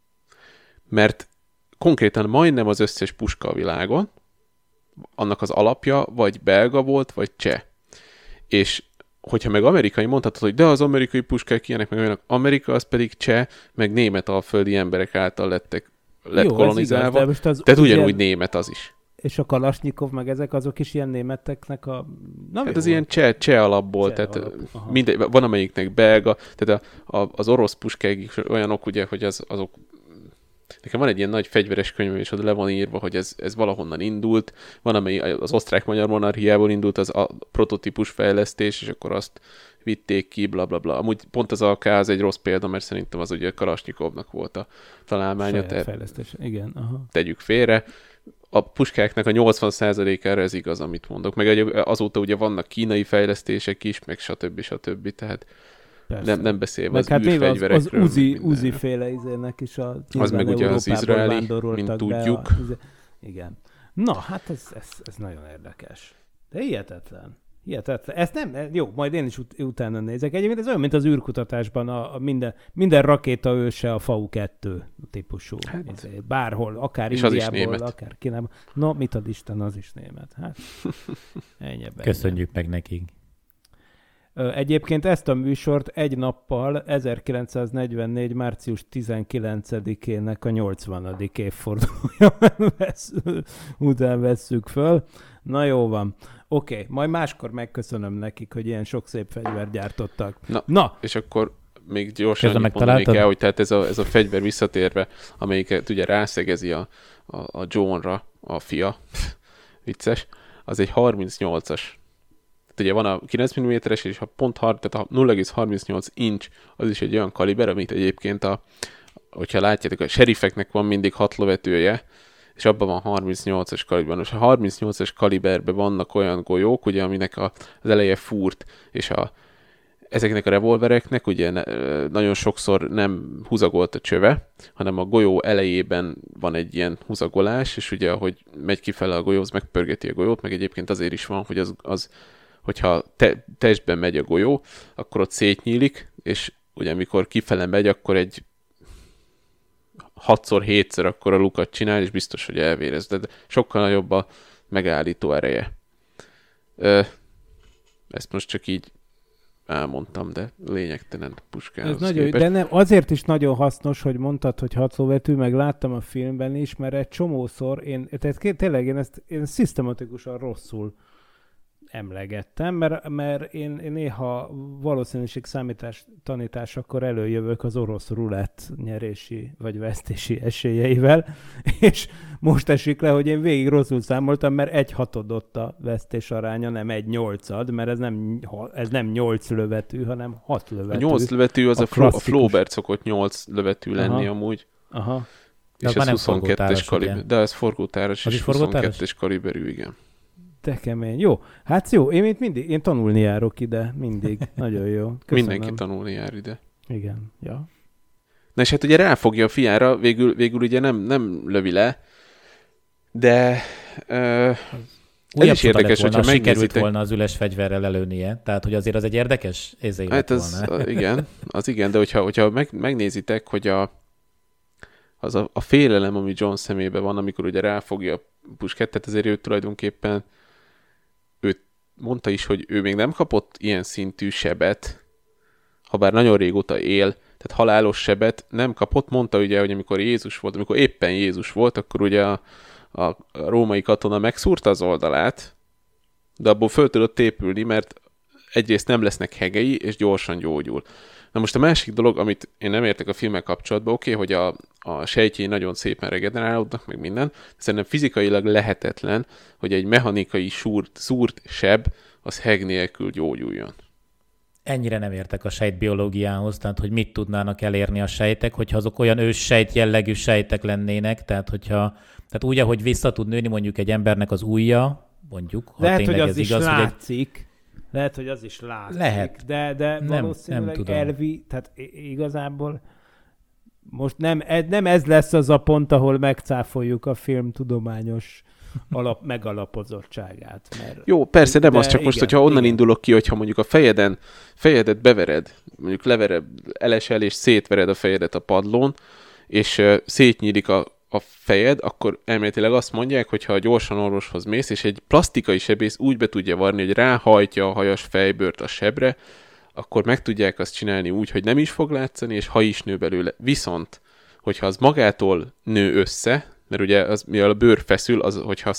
F: Mert konkrétan majdnem az összes puska a világon, annak az alapja vagy belga volt, vagy cseh. És hogyha meg amerikai, mondhatod, hogy de az amerikai puskák ilyenek, meg olyanok, Amerika az pedig cseh, meg német alföldi emberek által lett kolonizálva. Igaz, tehát ugyanúgy német az is.
G: És a Kalasnyikov, meg ezek azok is ilyen németeknek a...
F: Hát az ilyen cseh alapból, tehát van amelyiknek belga, tehát az orosz puskák is olyanok, ugye, hogy azok... Nekem van egy ilyen nagy fegyveres könyvem, és oda le van írva, hogy ez valahonnan indult, van amely az osztrák-magyar monarchiából indult az a prototípus fejlesztés, és akkor azt vitték ki, blablabla. Bla, bla. Amúgy pont az AK az egy rossz példa, mert szerintem az ugye Kalasnyikovnak volt a találmánya.
G: Fejlesztés, igen. Aha.
F: Tegyük félre. A puskáknak a 80%-ára ez igaz, amit mondok. Meg azóta ugye vannak kínai fejlesztések is, meg stb. Tehát nem beszélve az űrfegyverekről.
G: Az Uzi féle izének is
F: az meg ugye az izraeli, mint tudjuk.
G: Igen. Na, hát ez nagyon érdekes. De hihetetlen. Ezt nem, jó, majd én is utána nézek. Egyébként ez olyan, mint az űrkutatásban minden rakéta őse a FAU-2 típusú. Hát, bárhol, akár
F: és
G: Indiából, akár Kínában. No, mit ad Isten, az is német. Hát,
E: köszönjük meg nekik.
G: Egyébként ezt a műsort egy nappal 1944. március 19-ének a 80. évfordulója után vesszük föl. Na jó van. Oké, majd máskor megköszönöm nekik, hogy ilyen sok szép fegyvert gyártottak. Na.
F: És akkor még gyorsan annyit mondanék el, hogy tehát ez a fegyver visszatérve, amelyiket ugye rászegezi a John-ra a fia, vicces, az egy 38-as ott ugye van a 9 mm-es, és tehát a 0,38 inch az is egy olyan kaliber, amit egyébként hogyha látjátok, a serifeknek van mindig 6 lövetője, és abban van 38-as kaliber. Most a 38-as kaliberben vannak olyan golyók, ugye, aminek az eleje fúrt, és ezeknek a revolvereknek ugye nagyon sokszor nem húzagolt a csöve, hanem a golyó elejében van egy ilyen húzagolás, és ugye ahogy megy kifele a golyó, az megpörgeti a golyót, meg egyébként azért is van, hogy hogyha testben megy a golyó, akkor ott szétnyílik, és ugye amikor kifele megy, akkor egy 6x-7-szer akkor a lukat csinál, és biztos, hogy elvérez. De sokkal nagyobb a megállító ereje. Ezt most csak így elmondtam, de lényegtelen puskához.
G: Ez nagyon, de nem, azért is nagyon hasznos, hogy mondtad, hogy 6 lóvetű, meg láttam a filmben is, mert egy csomószor tényleg én szisztematikusan rosszul emlegettem, mert én néha valószínűség számítás tanításakor előjövök az orosz rulett nyerési vagy vesztési esélyeivel, és most esik le, hogy én végig rosszul számoltam, mert 1/6 ott a vesztés aránya, nem 1/8, mert ez nem 8 lövetű, hanem 6 lövetű.
F: A 8 lövetű az a Flaubert szokott 8 lövetű lenni amúgy.
G: Aha.
F: És ez 22-es kaliber. De ez forgótáras, és 22-es kaliberű, igen.
G: De kemény. Jó. Hát jó, én mindig, én tanulni járok ide, mindig. Nagyon jó. Köszönöm.
F: Mindenki tanulni jár ide.
G: Igen, ja.
F: Na és hát ugye ráfogja a fiára, végül ugye nem lövi le, de ez is érdekes, hogyha megnézitek.
E: Sikerült volna az üles fegyverrel előnie, tehát hogy azért az egy érdekes érzélet
F: hát ez, volna. Igen, de hogyha megnézitek, hogy az a félelem, ami John szemében van, amikor ugye ráfogja a puskát, tehát azért ő tulajdonképpen mondta is, hogy ő még nem kapott ilyen szintű sebet, ha bár nagyon régóta él, tehát halálos sebet nem kapott. Mondta ugye, hogy amikor éppen Jézus volt, akkor ugye a római katona megszúrta az oldalát, de abból föl tudott tépülni, mert egyrészt nem lesznek hegei, és gyorsan gyógyul. Na most a másik dolog, amit én nem értek a filmmel kapcsolatban, hogy a sejtjei nagyon szépen regenerálódnak, meg minden, szerintem fizikailag lehetetlen, hogy egy mechanikai szúrt seb, az heg nélkül gyógyuljon.
E: Ennyire nem értek a sejtbiológiához, tehát hogy mit tudnának elérni a sejtek, hogyha azok olyan őssejt jellegű sejtek lennének, tehát úgy, ahogy vissza tud nőni mondjuk egy embernek az ujja, mondjuk, ha
G: lehet,
E: tényleg
G: hogy
E: ez
G: az
E: igaz,
G: is látszik. Lehet, hogy az is látszik.
E: Lehet.
G: De valószínűleg elvi, tehát igazából most nem ez lesz az a pont, ahol megcáfoljuk a film tudományos megalapozottságát.
F: Jó, persze, nem az, csak igen, most, hogyha onnan indulok ki, hogyha mondjuk a fejedet bevered, mondjuk levered, elesel és szétvered a fejedet a padlón, és szétnyílik a fejed, akkor elméletileg azt mondják, hogy ha gyorsan orvoshoz mész, és egy plastikai sebész úgy be tudja varni, hogy ráhajtja a hajas fejbőrt a sebre, akkor meg tudják azt csinálni úgy, hogy nem is fog látszani, és ha is nő belőle. Viszont, hogyha az magától nő össze, mert ugye mivel a bőr feszül, az, hogyha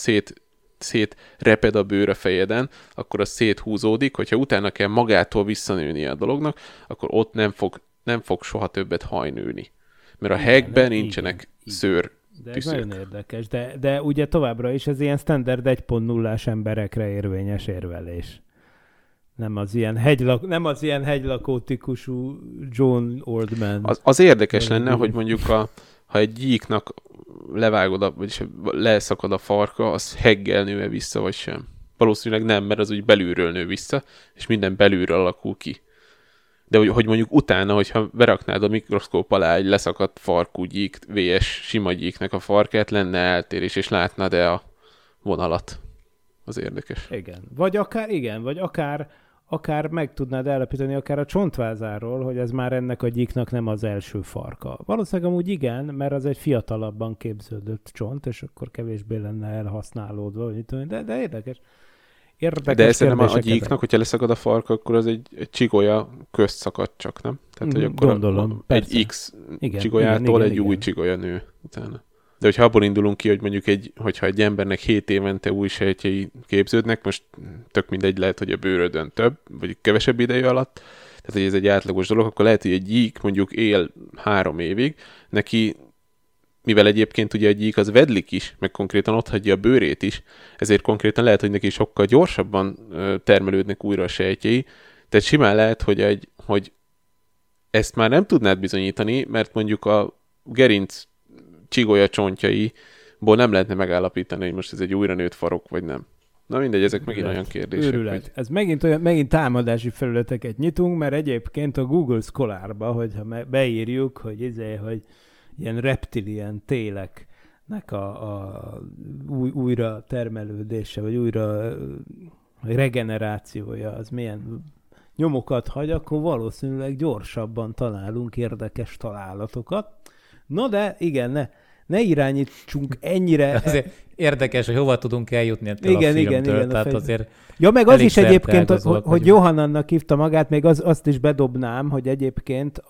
F: szétreped a bőr a fejeden, akkor az széthúzódik, hogyha utána kell magától visszanőni a dolognak, akkor ott nem fog soha többet hajnőni. Mert a hegben nincsenek szőr.
G: De ez nagyon érdekes, de ugye továbbra is ez ilyen standard 1.0-ás emberekre érvényes érvelés. Nem az ilyen hegylakó típusú John Oldman.
F: Az érdekes lenne, hogy mondjuk ha egy gyíknak levágod, vagyis leszakad a farka, az heggel nő vissza, vagy sem. Valószínűleg nem, mert az úgy belülről nő vissza, és minden belülről alakul ki. De hogy mondjuk utána, hogyha beraknád a mikroszkóp alá egy leszakadt farkú gyík, VS sima gyíknek a farkát, lenne eltérés, és látnád-e a vonalat. Az érdekes.
G: Igen. Vagy akár meg tudnád állapítani akár a csontvázáról, hogy ez már ennek a gyíknak nem az első farka. Valószínűleg amúgy igen, mert az egy fiatalabban képződött csont, és akkor kevésbé lenne elhasználódva, de érdekes.
F: De szerintem a gyíknak, hogyha leszakad a farka, akkor az egy csigolya közt szakad csak, nem? Tehát, hogy akkor
G: gondolom,
F: egy X csigolyától egy új csigolya nő utána. De hogyha abból indulunk ki, hogy mondjuk hogyha egy embernek 7 évente új sejtjei képződnek, most tök mindegy, lehet, hogy a bőrödön több, vagy kevesebb ideje alatt, tehát hogy ez egy átlagos dolog, akkor lehet, hogy egy gyík mondjuk él 3 évig, neki mivel egyébként ugye a gyík az vedlik is, meg konkrétan ott hagyja a bőrét is, ezért konkrétan lehet, hogy neki sokkal gyorsabban termelődnek újra a sejtjei, tehát simán lehet, hogy ezt már nem tudnád bizonyítani, mert mondjuk a gerinc csigolya csontjaiból nem lehetne megállapítani, hogy most ez egy újra nőtt farok, vagy nem. Na mindegy, ezek megint olyan kérdések.
G: Hogy... Ez megint támadási felületeket nyitunk, mert egyébként a Google Scholarba, hogyha beírjuk, hogy ilyen reptilian téleknek a újra termelődése, vagy újra regenerációja, az milyen nyomokat hagy, akkor valószínűleg gyorsabban találunk érdekes találatokat. No de igen, ne irányítsunk ennyire.
E: Azért érdekes, hogy hova tudunk eljutni ettől a filmtől.
G: Igen,
E: tehát azért
G: ja, meg az is egyébként, hogy Johannannak hívta magát, még azt is bedobnám, hogy egyébként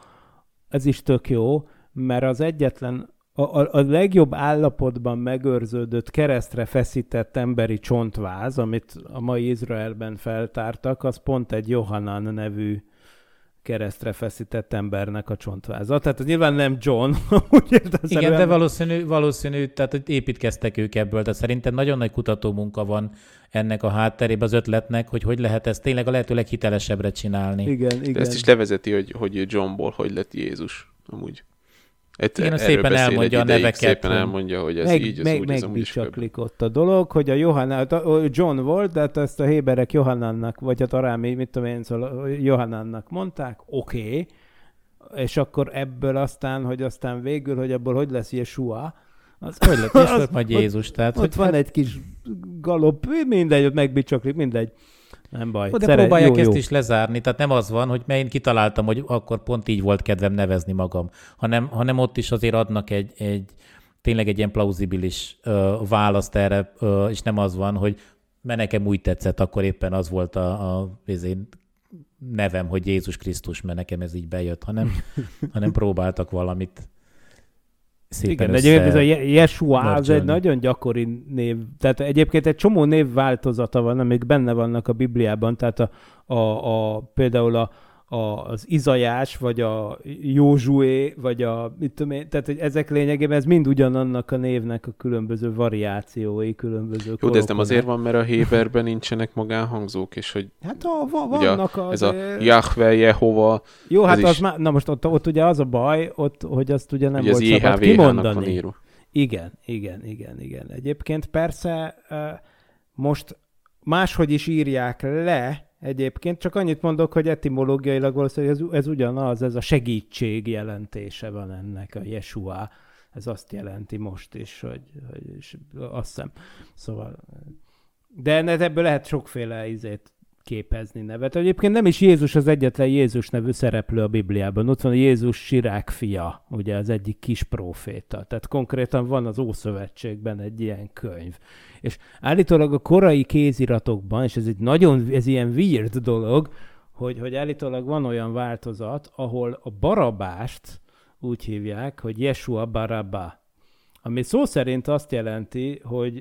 G: ez is tök jó, mert az egyetlen, a legjobb állapotban megőrződött keresztre feszített emberi csontváz, amit a mai Izraelben feltártak, az pont egy Johannan nevű keresztre feszített embernek a csontváza. Tehát nyilván nem John.
E: Igen, de valószínű, tehát hogy építkeztek ők ebből, de szerintem nagyon nagy kutatómunka van ennek a hátterében az ötletnek, hogy lehet ezt tényleg a lehető leghitelesebbre csinálni.
G: Igen.
F: De ezt is levezeti, hogy Johnból hogy lett Jézus amúgy.
E: Igen, szépen elmondja a neveket.
F: Szépen elmondja, hogy ez így, ez úgy, ez amúgy is
G: ott a dolog, hogy a John volt, de ezt a héberek Johannannak, vagy hát arámi, mit tudom én, szóval Johannannak mondták, oké. És akkor ebből aztán, hogy aztán végül, hogy abból hogy lesz Jeshua.
E: Hogy lett Jeshua, majd Jézus. Tehát,
G: ott van egy kis galop, mindegy, ott megbicsaklik, mindegy. Nem baj.
E: De próbálják ezt is lezárni, tehát nem az van, hogy én kitaláltam, hogy akkor pont így volt kedvem nevezni magam, hanem ott is azért adnak tényleg egy ilyen plauzibilis választ erre, és nem az van, hogy mert nekem úgy tetszett, akkor éppen az volt az én nevem, hogy Jézus Krisztus, mert nekem ez így bejött, hanem próbáltak valamit szépen
G: igen, de ez a Jeshua, az egy nagyon gyakori név. Tehát egyébként egy csomó névváltozata van, amik benne vannak a Bibliában. Tehát például az Izajás, vagy a Józsué, vagy mit tudom én, tehát hogy ezek lényegében ez mind ugyanannak a névnek a különböző variációi, különböző korokon.
F: Jó, de ez nem azért van, mert a héberben nincsenek magánhangzók, és hogy
G: hát vannak
F: ez a Jahve, Jehova.
G: Jó, hát az már, na most ott ugye az a baj, hogy azt ugye nem volt szabad kimondani. Igen. Egyébként persze most máshogy is írják le, egyébként csak annyit mondok, hogy etimológiailag valószínűleg ez ugyanaz, ez a segítség jelentése van ennek, a Jeshua. Ez azt jelenti most is, hogy azt hiszem. Szóval, de ebből lehet sokféle képezni nevet. Egyébként nem is Jézus az egyetlen Jézus nevű szereplő a Bibliában. Ott van a Jézus Sirák fia, ugye az egyik kis próféta. Tehát konkrétan van az Ószövetségben egy ilyen könyv. És állítólag a korai kéziratokban, és ez ilyen weird dolog, hogy állítólag van olyan változat, ahol a Barabást úgy hívják, hogy Jeshua Barabba. Ami szó szerint azt jelenti, hogy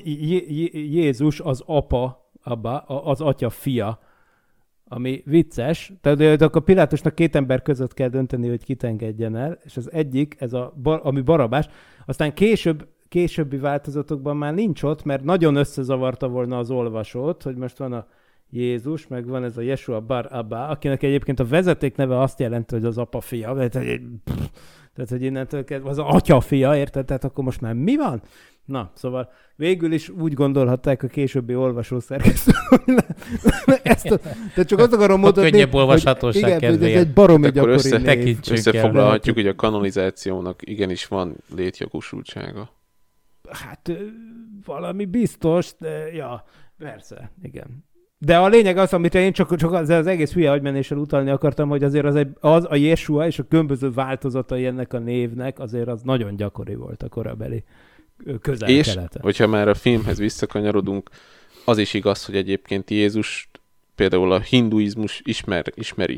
G: Jézus az apa, az atya fia, ami vicces. Tehát akkor Pilátusnak két ember között kell dönteni, hogy kit engedjen el, és az egyik, ami Barabás, aztán későbbi változatokban már nincs ott, mert nagyon összezavarta volna az olvasót, hogy most van a Jézus, meg van ez a Jeshua Bar Abba, akinek egyébként a vezeték neve azt jelenti, hogy az apa fia, tehát hogy innentől kezdve az atya fia, érted? Tehát akkor most már mi van? Na, szóval végül is úgy gondolhatták a későbbi olvasószerkesztők, tehát csak azt akarom mondani,
E: könnyebb olvashatóság kedvéért.
G: Ez egy baromi gyakori név.
F: Összefoglalhatjuk, hogy a kanonizációnak igenis van létjogosultsága.
G: Hát valami biztos, de ja, persze, igen. De a lényeg az, amit én csak az egész hülye agymenéssel utalni akartam, hogy azért az a Jeshua és a különböző változatai ennek a névnek azért az nagyon gyakori volt a korabeli Közel-Keleten.
F: És hogyha már a filmhez visszakanyarodunk, az is igaz, hogy egyébként Jézus például a hinduizmus ismeri.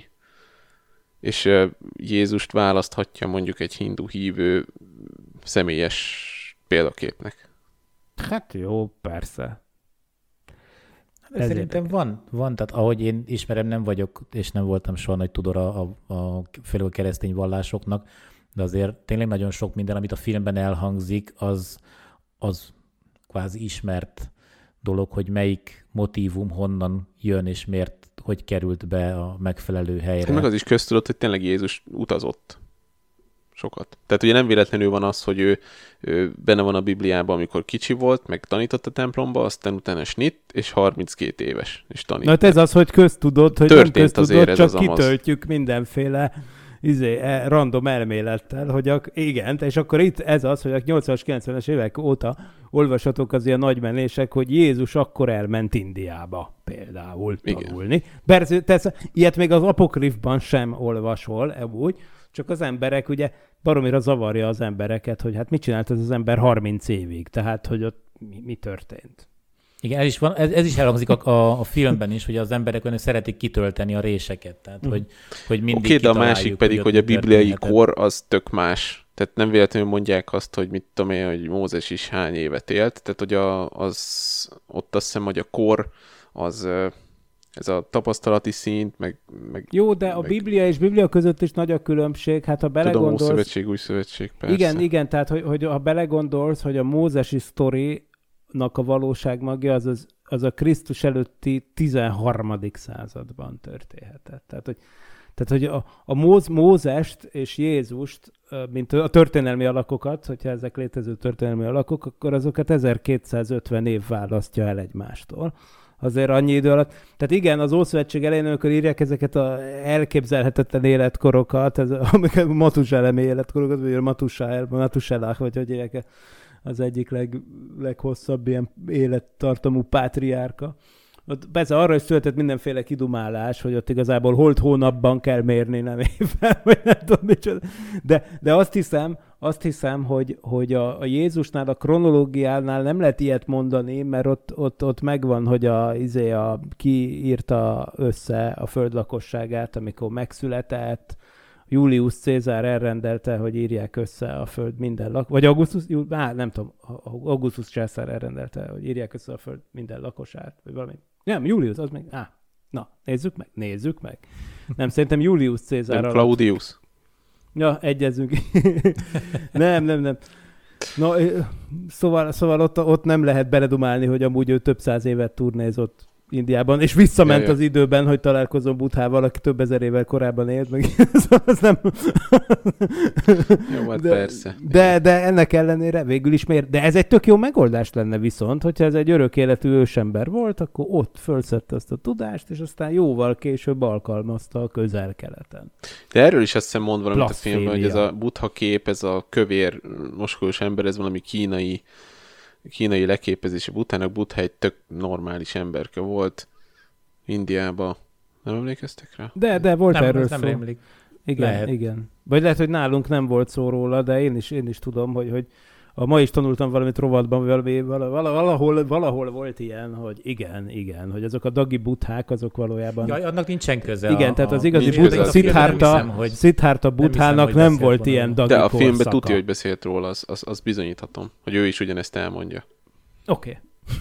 F: És Jézust választhatja mondjuk egy hindu hívő személyes példaképnek.
E: Hát jó, persze. De szerintem van, tehát ahogy én ismerem, nem vagyok, és nem voltam soha nagy tudora a keresztény vallásoknak, de azért tényleg nagyon sok minden, amit a filmben elhangzik, az kvázi ismert dolog, hogy melyik motívum honnan jön, és miért, hogy került be a megfelelő helyre.
F: Meg az is köztudott, hogy tényleg Jézus utazott sokat. Tehát ugye nem véletlenül van az, hogy ő benne van a Bibliában, amikor kicsi volt, meg tanított a templomba, aztán utána snit, és 32 éves, és tanít.
G: Na hát ez az, hogy köztudott, hogy
F: történt
G: nem köztudott,
F: azért ez
G: csak
F: az amaz.
G: kitöltjük mindenféle random elmélettel, hogy igen, és akkor itt ez az, hogy a 80-as, 90-es évek óta olvashatók az ilyen nagymenések, hogy Jézus akkor elment Indiába például tanulni. Persze, ilyet még az apokrifban sem olvasol, úgy, csak az emberek ugye baromira zavarja az embereket, hogy hát mit csinált ez az ember 30 évig, tehát hogy ott mi történt.
E: Igen, ez is elhangzik a filmben is, hogy az emberek olyan szeretik kitölteni a réseket, tehát hogy mindig
F: Oké, de a másik pedig, hogy a bibliai kor az tök más. Tehát nem véletlenül mondják azt, hogy mit tudom én, hogy Mózes is hány évet élt. Tehát, hogy ott azt hiszem, hogy a kor az ez a tapasztalati szint, meg
G: jó, de a Biblia és Biblia között is nagy a különbség, hát ha belegondolsz...
F: Tudom, Ószövetség, Új Szövetség, persze.
G: Igen, tehát hogy ha belegondolsz, hogy a mózesi sztorinak a valóság magja az a Krisztus előtti 13. században történhetett. Tehát, hogy a Mózest és Jézust, mint a történelmi alakokat, hogyha ezek létező történelmi alakok, akkor azokat 1250 év választja el egymástól. Azért annyi idő alatt. Tehát igen, az Ószövetség elején, amikor írják ezeket az elképzelhetetlen életkorokat, amikor Matusalemi életkorokat, vagy Matusalach, vagy hogy írják, az egyik leghosszabb ilyen élettartamú pátriárka. Ott persze arra is született mindenféle kidumálás, hogy ott igazából holt hónapban kell mérni, nem évvel, vagy nem tudom micsoda. De azt hiszem, hogy a Jézusnál, a kronológiánál nem lehet ilyet mondani, mert ott megvan, hogy ki írta össze a föld lakosságát, amikor megszületett. Julius Cézár elrendelte, hogy írják össze a föld minden vagy Augustus császár elrendelte, hogy írják össze a föld minden lakosát, vagy valami. Nem, Julius, az meg... Na, nézzük meg. Nem, szerintem Julius Cézár
F: nem, Claudius.
G: Ja, egyezünk. Nem. No, szóval ott nem lehet beledumálni, hogy amúgy ő több száz évet turnézott Indiában, és visszament az időben, hogy találkozom Buddhával, aki több ezer évvel korábban élt, meg az nem...
F: Jó, hát persze.
G: De ennek ellenére végül is de ez egy tök jó megoldás lenne viszont, hogyha ez egy örök életű ősember volt, akkor ott fölszedte azt a tudást, és aztán jóval később alkalmazta a Közel-Keleten.
F: De erről is azt hiszem mond valamit a filmben, hogy ez a Buddha kép, ez a kövér, mosolygós ember, ez valami kínai leképezés. Buddhának Buddha egy tök normális emberke volt Indiában. Nem emlékeztek rá?
G: De volt erről
E: nem
G: szó.
E: rémlik.
G: Igen. Vagy lehet, hogy nálunk nem volt szó róla, de én is tudom, hogy ma is tanultam valamit rovatban, valahol volt ilyen, hogy igen, hogy azok a dagi buddhák, azok valójában...
E: Ja, annak nincsen köze.
G: Igen, tehát az igazi Siddhartha buddhának nem volt ilyen dagi
F: korszaka.
G: korszaka.
F: De a filmben tudja, hogy beszélt róla, az bizonyíthatom, hogy ő is ugyanezt elmondja.
G: Oké.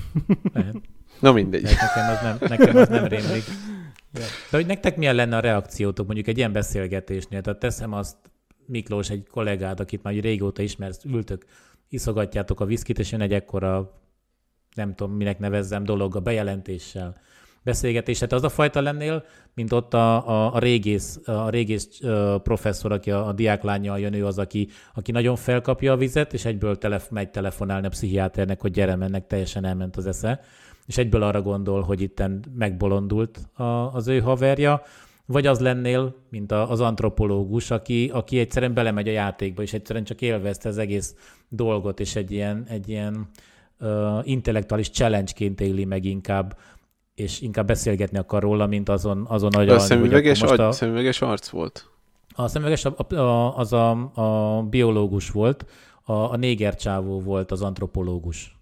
F: Na mindegy.
E: Nekem az nem rémlik. De hogy nektek milyen lenne a reakciótok mondjuk egy ilyen beszélgetésnél? Tehát teszem azt, Miklós, egy kollégád, akit már régóta ismersz, ültök, iszogatjátok a viszkit, és jön egy ekkora, nem tudom, minek nevezzem, dolog a bejelentéssel, beszélgetéssel. Az a fajta lennél, mint ott a régész professzor, aki a diáklánnyal jön, ő az, aki nagyon felkapja a vizet, és egyből megy telefonálni a pszichiáternek, hogy gyere, mennek, teljesen elment az esze, és egyből arra gondol, hogy itten megbolondult az ő haverja, vagy az lennél, mint az antropológus, aki egyszerűen belemegy a játékba, és egyszerűen csak élvezte az egész dolgot, és egy ilyen intellektuális challenge-ként éli meg inkább, és inkább beszélgetni akar róla, mint azon agyalni.
F: A szemüveges arc volt?
E: A szemüveges az a biológus volt, a néger csávó volt az antropológus.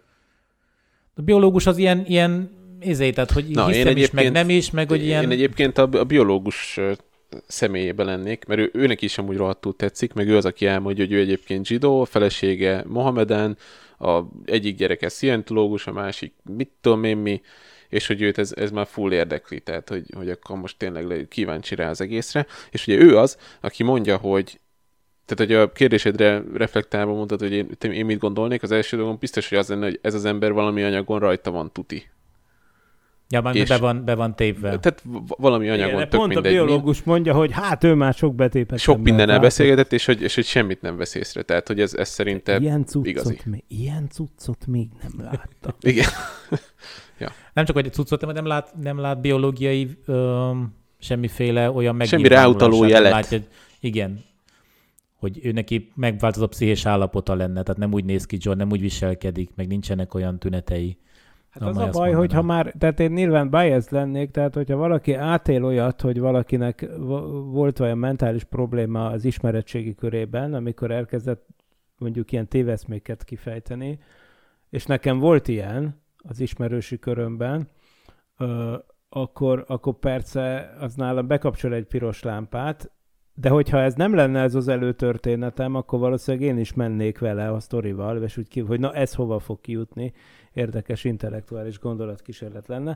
E: A biológus az ilyen tehát hogy hiszem is, meg nem is, meg hogy ilyen...
F: Én egyébként a biológus személyében lennék, mert őnek is amúgy rohadtul tetszik, meg ő az, aki elmondja, hogy ő egyébként zsidó, a felesége Mohameden, egyik gyereke szientológus, a másik mit tudom én mi, és hogy őt ez már full érdekli, tehát hogy akkor most tényleg kíváncsi rá az egészre, és ugye ő az, aki mondja, hogy tehát, hogy a kérdésedre reflektálva mondtad, hogy én mit gondolnék, az első dolgom biztos, hogy az lenne, hogy ez az ember valami anyagon rajta van tuti.
E: Ja, már be van tépve.
F: Tehát valami anyagon,
G: igen,
F: tök
G: pont
F: mindegy.
G: a biológus mondja, hogy hát ő már sok betépet.
F: Sok mindennel beszélgetett, és hogy semmit nem vesz észre. Tehát, hogy ez szerintem igazi.
G: Ilyen cuccot még nem láttam.
F: Igen. Ja.
E: Nem csak, hogy cuccot nem lát biológiai semmiféle olyan
F: semmi ráutaló jelet.
E: Látja, igen. Hogy ő neki megváltozott a pszichés állapota lenne, tehát nem úgy néz ki John, nem úgy viselkedik, meg nincsenek olyan tünetei.
G: Hát az a baj, hogyha már, tehát én nyilván biased lennék, tehát hogyha valaki átél olyat, hogy valakinek volt olyan mentális probléma az ismeretségi körében, amikor elkezdett mondjuk ilyen téveszméket kifejteni, és nekem volt ilyen az ismerősi körömben, akkor persze az nálam bekapcsol egy piros lámpát, de hogyha ez nem lenne ez az előtörténetem, akkor valószínűleg én is mennék vele a sztorival, és úgy hogy na ez hova fog kijutni, érdekes intellektuális gondolatkísérlet lenne.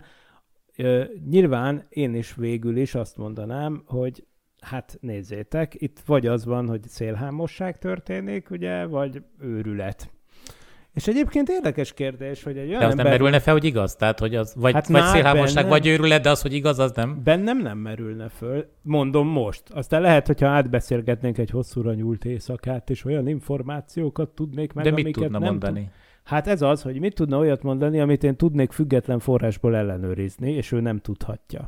G: Nyilván én is végül is azt mondanám, hogy hát nézzétek, itt vagy az van, hogy szélhámosság történik, ugye, vagy őrület. És egyébként érdekes kérdés, hogy egy olyan
E: de az nem merülne fel, hogy igaz? Tehát, hogy az vagy szélhámosság, vagy őrület, de az, hogy igaz, az nem?
G: Bennem nem merülne föl. Mondom most. Aztán lehet, hogyha átbeszélgetnénk egy hosszúra nyúlt éjszakát, és olyan információkat tudnék meg,
E: de
G: amiket
E: mit tudna
G: nem
E: mondani?
G: Hát ez az, hogy mit tudna olyat mondani, amit én tudnék független forrásból ellenőrizni, és ő nem tudhatja.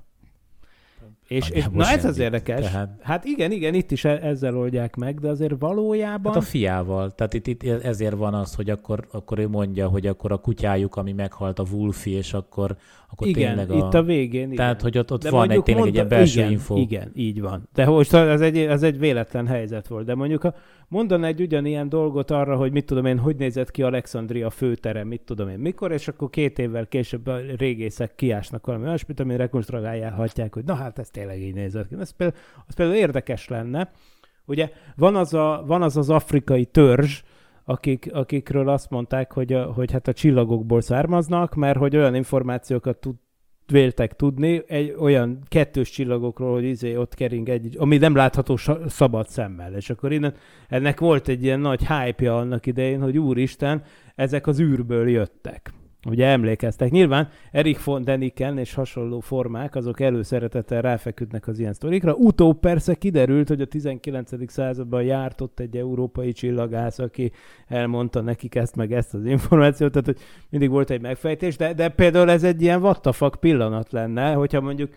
G: És na ez az érdekes. Tehát... Hát igen, itt is ezzel oldják meg, de azért valójában...
E: Hát a fiával. Tehát itt ezért van az, hogy akkor ő mondja, hogy akkor a kutyájuk, ami meghalt, a Wolfie, és akkor
G: igen,
E: tényleg
G: itt a végén, igen.
E: Tehát, hogy ott van tényleg egy ilyen belső info.
G: Igen, így van. De most ez egy véletlen helyzet volt. De mondjuk mondaná egy ugyanilyen dolgot arra, hogy mit tudom én, hogy nézett ki Alexandria főtere, mit tudom én, mikor, és akkor 2 évvel később a régészek kiásnak valami olyasmit, amin rekonstruálhatják, hogy na hát ez tényleg így nézett ki. Az például érdekes lenne. Ugye van az az afrikai törzs, akikről azt mondták, hogy hát a csillagokból származnak, mert hogy olyan információkat véltek tudni, egy olyan 2 csillagokról, hogy ott kering egy, ami nem látható szabad szemmel. És akkor ennek volt egy ilyen nagy hype-ja annak idején, hogy úristen, ezek az űrből jöttek. Ugye emlékeztek. Nyilván Erich von Däniken és hasonló formák, azok előszeretettel ráfeküdnek az ilyen sztorikra. Utóbb persze kiderült, hogy a 19. században járt ott egy európai csillagász, aki elmondta nekik ezt meg ezt az információt, tehát hogy mindig volt egy megfejtés, de például ez egy ilyen what the fuck pillanat lenne, hogyha mondjuk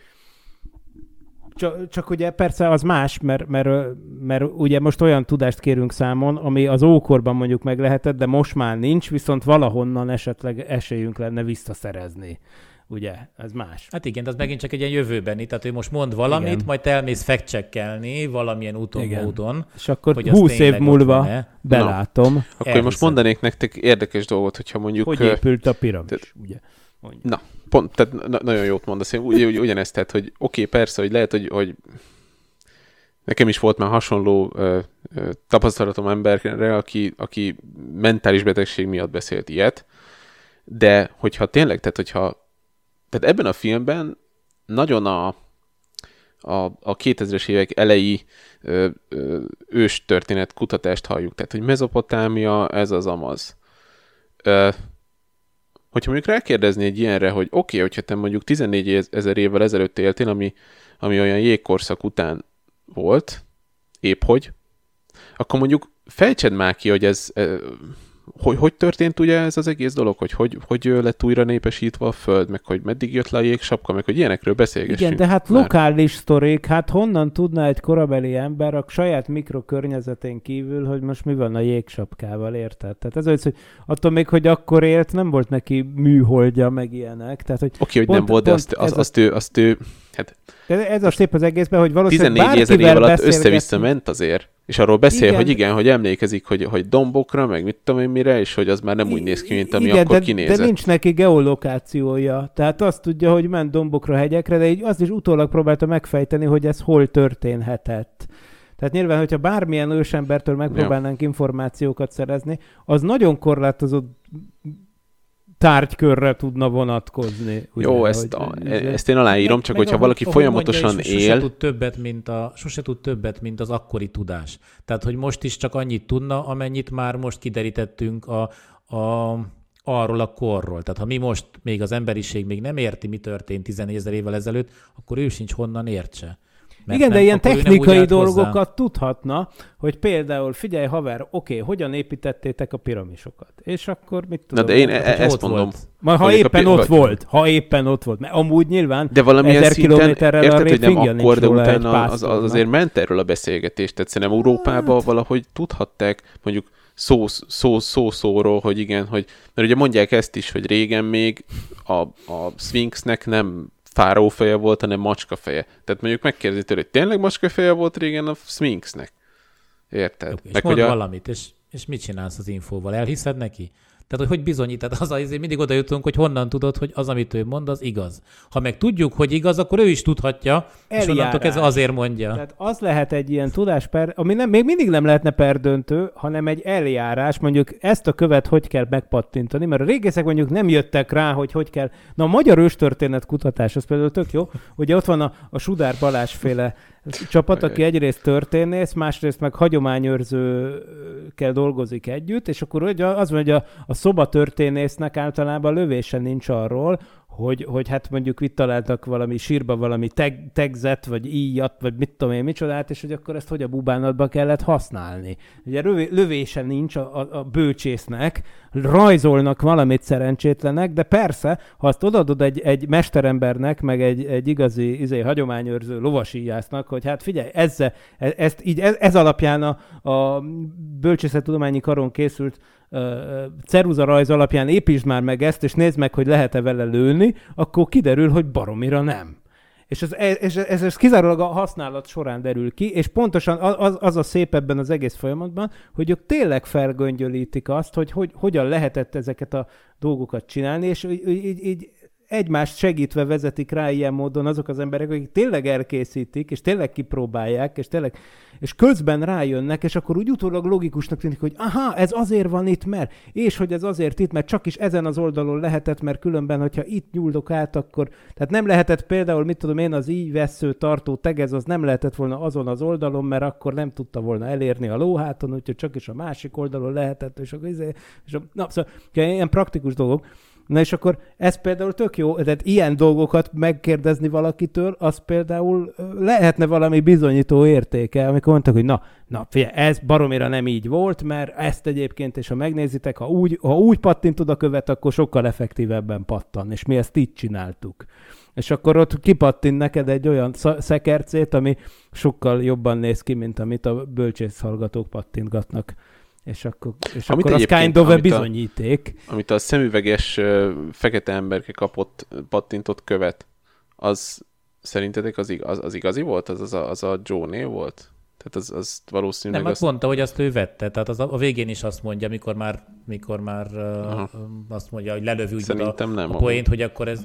G: csak ugye persze az más, mert ugye most olyan tudást kérünk számon, ami az ókorban mondjuk meg lehetett, de most már nincs, viszont valahonnan esetleg esélyünk lenne visszaszerezni. Ugye? Ez más.
E: Hát igen, az megint csak egy ilyen jövőbeni, tehát ő most mond valamit, igen. Majd te elmész fact-checkelni valamilyen úton, módon.
G: És akkor 20 év múlva belátom.
F: Na, akkor én most mondanék nektek érdekes dolgot, hogyha mondjuk...
G: Hogy épült a piramis, ugye? Mondjuk.
F: Na, pont, tehát nagyon jót mondasz. Én ugyanezt, tehát, hogy oké, persze, hogy lehet, hogy nekem is volt már hasonló tapasztalatom emberre, aki mentális betegség miatt beszélt ilyet, de hogyha tényleg, tehát ebben a filmben nagyon a 2000-es évek elejé őstörténet kutatást halljuk, tehát, hogy Mezopotámia, ez az amaz. Hogyha mondjuk rákérdezni egy ilyenre, hogy oké, hogyha te mondjuk 14 000 évvel ezelőtt éltél, ami olyan jégkorszak után volt, akkor mondjuk fejtsed már ki, hogy ez... Hogy történt ugye ez az egész dolog, hogy lett újra népesítve a Föld, meg hogy meddig jött le a jégsapka, meg hogy ilyenekről beszélgessünk.
G: Igen, de hát már. Lokális sztorik, hát honnan tudná egy korabeli ember a saját mikrokörnyezetén kívül, hogy most mi van a jégsapkával, érted? Tehát ez az, hogy attól még, hogy akkor élt, nem volt neki műholdja, meg ilyenek.
F: Oké, hogy nem volt, de azt ő hát...
G: De ez a szép az egészben, hogy valószínűleg
F: 14 000 év alatt össze-vissza ment azért, és arról beszél, igen. hogy emlékezik, hogy dombokra, meg mit tudom én mire, és hogy az már nem úgy néz ki, mint ami akkor kinézett.
G: De nincs neki geolokációja. Tehát azt tudja, hogy ment dombokra, hegyekre, de így azt is utólag próbálta megfejteni, hogy ez hol történhetett. Tehát nyilván, hogyha bármilyen ősembertől megpróbálnánk információkat szerezni, az nagyon korlátozott tárgykörre tudna vonatkozni. Ugye,
F: jó, ezt én aláírom, csak hogyha valaki folyamatosan
E: mondja,
F: él...
E: Sose tud többet, mint az akkori tudás. Tehát, hogy most is csak annyit tudna, amennyit már most kiderítettünk arról a korról. Tehát, ha mi most még az emberiség még nem érti, mi történt 14 000 évvel ezelőtt, akkor ő sincs honnan értse.
G: Igen, de ilyen technikai dolgokat tudhatna, hogy például figyelj haver, hogyan építettétek a piramisokat? És akkor mit tudom?
F: Na de én ezt mondom.
G: Ha éppen ott volt. Mert amúgy nyilván
F: de valamilyen
G: 1000 kilométerrel
F: érted, hogy nem akkor, de
G: róla
F: utána az azért ment erről a beszélgetést. Tehát szerintem Európában valahogy tudhatták, mondjuk szóról, hogy igen, hogy, mert ugye mondják ezt is, hogy régen még a Sphinxnek nem fáraó feje volt, hanem macska feje. Tehát mondjuk megkérdezi tőle, hogy tényleg macska feje volt régen a Sphinxnek? Érted?
E: És mondd valamit, és mit csinálsz az infóval? Elhiszed neki? Tehát, hogy bizonyít, tehát azért mindig oda jutunk, hogy honnan tudod, hogy az, amit ő mond, az igaz. Ha meg tudjuk, hogy igaz, akkor ő is tudhatja, és onnantól kezdve azért mondja.
G: Tehát az lehet egy ilyen tudásper, ami még mindig nem lehetne perdöntő, hanem egy eljárás, mondjuk ezt a követ hogy kell megpattintani, mert a régészek mondjuk nem jöttek rá, hogy kell. Na a magyar őstörténet kutatás, az például tök jó, ugye ott van a Sudár Balázs féle csapat, aki egyrészt történész, másrészt meg hagyományőrzőkkel dolgozik együtt, és akkor az van, hogy a szobatörténésznek általában lövése nincs arról, hogy hát mondjuk itt találtak valami sírba valami tegzet, vagy íjat, vagy mit tudom én micsodát, és hogy akkor ezt hogy a bubánatba kellett használni. Ugye lövése nincs a bölcsésznek, rajzolnak valamit szerencsétlenek, de persze, ha azt odaadod egy mesterembernek, meg egy igazi hagyományőrző lovasíjásznak, hogy hát figyelj, ez alapján a bölcsészettudományi karon készült ceruzarajz alapján építsd már meg ezt, és nézd meg, hogy lehet-e vele lőni, akkor kiderül, hogy baromira nem. És ez kizárólag a használat során derül ki, és pontosan az a szép ebben az egész folyamatban, hogy ők tényleg felgöngyölítik azt, hogy hogyan lehetett ezeket a dolgokat csinálni, és így egymást segítve vezetik rá ilyen módon azok az emberek, akik tényleg elkészítik, és tényleg kipróbálják, és közben rájönnek, és akkor úgy utólag logikusnak tűnik, hogy aha, ez azért van itt, és hogy ez azért itt, mert csak is ezen az oldalon lehetett, mert különben, hogyha itt nyúldok át, akkor, tehát nem lehetett például, mit tudom én, az íjvessző tartó tegez, az nem lehetett volna azon az oldalon, mert akkor nem tudta volna elérni a lóháton, úgyhogy csak is a másik oldalon lehetett, és akkor szóval ilyen praktikus dolgok. Na és akkor ez például tök jó, tehát ilyen dolgokat megkérdezni valakitől, az például lehetne valami bizonyító értéke, amikor mondtak, hogy na figyelj, ez baromira nem így volt, mert ezt egyébként, és ha megnézitek, ha úgy pattintod a követ, akkor sokkal effektívebben pattan, és mi ezt így csináltuk. És akkor ott kipattint neked egy olyan szekercét, ami sokkal jobban néz ki, mint amit a bölcsész hallgatók pattintgatnak. És akkor az kind of a bizonyíték.
F: Amit a szemüveges fekete emberke kapott pattintott követ, az szerintetek az igazi volt? Az a Joe-né volt? Tehát az valószínűleg...
E: Nem, mondta, hogy azt ő vette. Tehát a végén is azt mondja, mikor már azt mondja, hogy lelövi a poént, hogy akkor ez...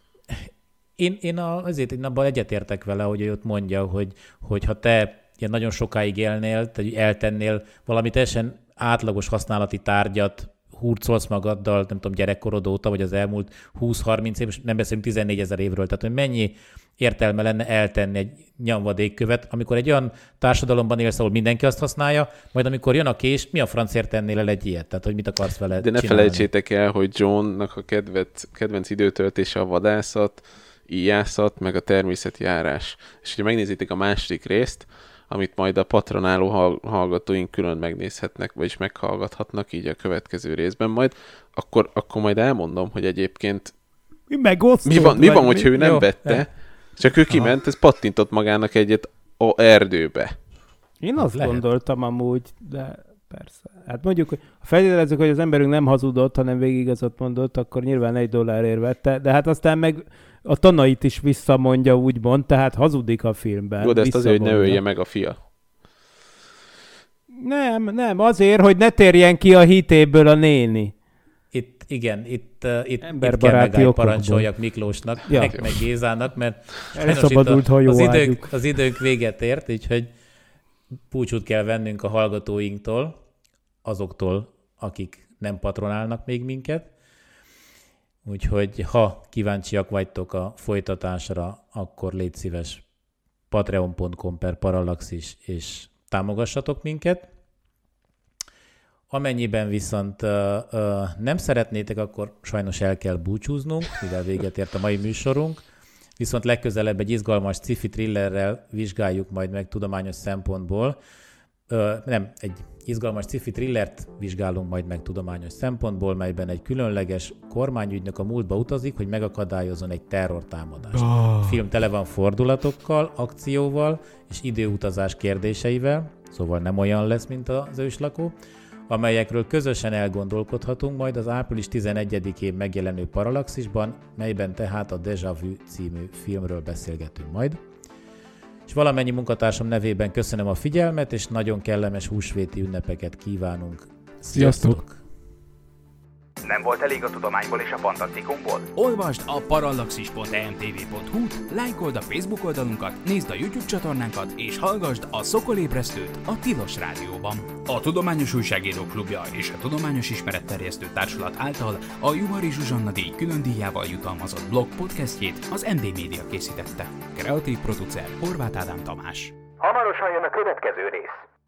E: Én abban egyetértek vele, hogy ő ott mondja, hogy ha te ilyen nagyon sokáig élnél, tehát eltennél valami teljesen átlagos használati tárgyat, hurcolsz magaddal, nem tudom, gyerekkorod óta, vagy az elmúlt 20-30 év, és nem beszélünk 14 000 évről, tehát hogy mennyi értelme lenne eltenni egy nyomvadékkövet, amikor egy olyan társadalomban élsz, ahol mindenki azt használja, majd amikor jön a kés, mi a francért tennél el egy ilyet? Tehát, hogy mit akarsz vele
F: De ne felejtsétek el, hogy Johnnak a kedvenc időtöltése a vadászat, íjászat, meg a természeti járás. És hogyha megnézitek a második részt, amit majd a patronáló hallgatóink külön megnézhetnek, vagyis meghallgathatnak így a következő részben majd, akkor majd elmondom, hogy egyébként mi van, hogyha ő nem vette, csak ő kiment, ez pattintott magának egyet a erdőbe.
G: Én azt gondoltam amúgy, de persze. Hát mondjuk, hogy ha feltételezzük, hogy az emberünk nem hazudott, hanem végig igazat mondott, akkor nyilván $1 vette, de hát aztán meg a tanait is visszamondja, úgymond, tehát hazudik a filmben.
F: Jó, de ezt azért, hogy ne ölje meg a fia.
G: Nem, azért, hogy ne térjen ki a hitéből a néni.
E: Itt kell parancsoljak Miklósnak, meg Gézának, mert az időnk véget ért, úgyhogy búcsút kell vennünk a hallgatóinktól, azoktól, akik nem patronálnak még minket. Úgyhogy ha kíváncsiak vagytok a folytatásra, akkor légy szíves patreon.com/parallaxis és támogassatok minket. Amennyiben viszont nem szeretnétek, akkor sajnos el kell búcsúznunk, mivel véget ért a mai műsorunk. Viszont legközelebb egy izgalmas sci-fi thrillerrel vizsgáljuk majd meg tudományos szempontból. Egy izgalmas sci-fi thrillert vizsgálunk majd meg tudományos szempontból, melyben egy különleges kormányügynök a múltba utazik, hogy megakadályozzon egy terrortámadást. A film tele van fordulatokkal, akcióval és időutazás kérdéseivel, szóval nem olyan lesz, mint az őslakó, amelyekről közösen elgondolkodhatunk majd az április 11-én megjelenő Parallaxisban, melyben tehát a Déjà Vu című filmről beszélgetünk majd. És valamennyi munkatársam nevében köszönöm a figyelmet, és nagyon kellemes húsvéti ünnepeket kívánunk. Sziasztok!
B: Nem volt elég a tudományból és a fantasztikumból?
A: Olvasd a parallaxis.emtv.hu-t, lájkold a Facebook oldalunkat, nézd a YouTube csatornánkat, és hallgasd a Szokolébresztőt a Tilos Rádióban. A Tudományos Újságírók Klubja és a Tudományos Ismeretterjesztő Társulat által a Juhari Zsuzsanna díj külön díjával jutalmazott blog podcastjét az MD Media készítette. Kreatív producer Horváth Ádám Tamás.
B: Hamarosan jön a következő rész.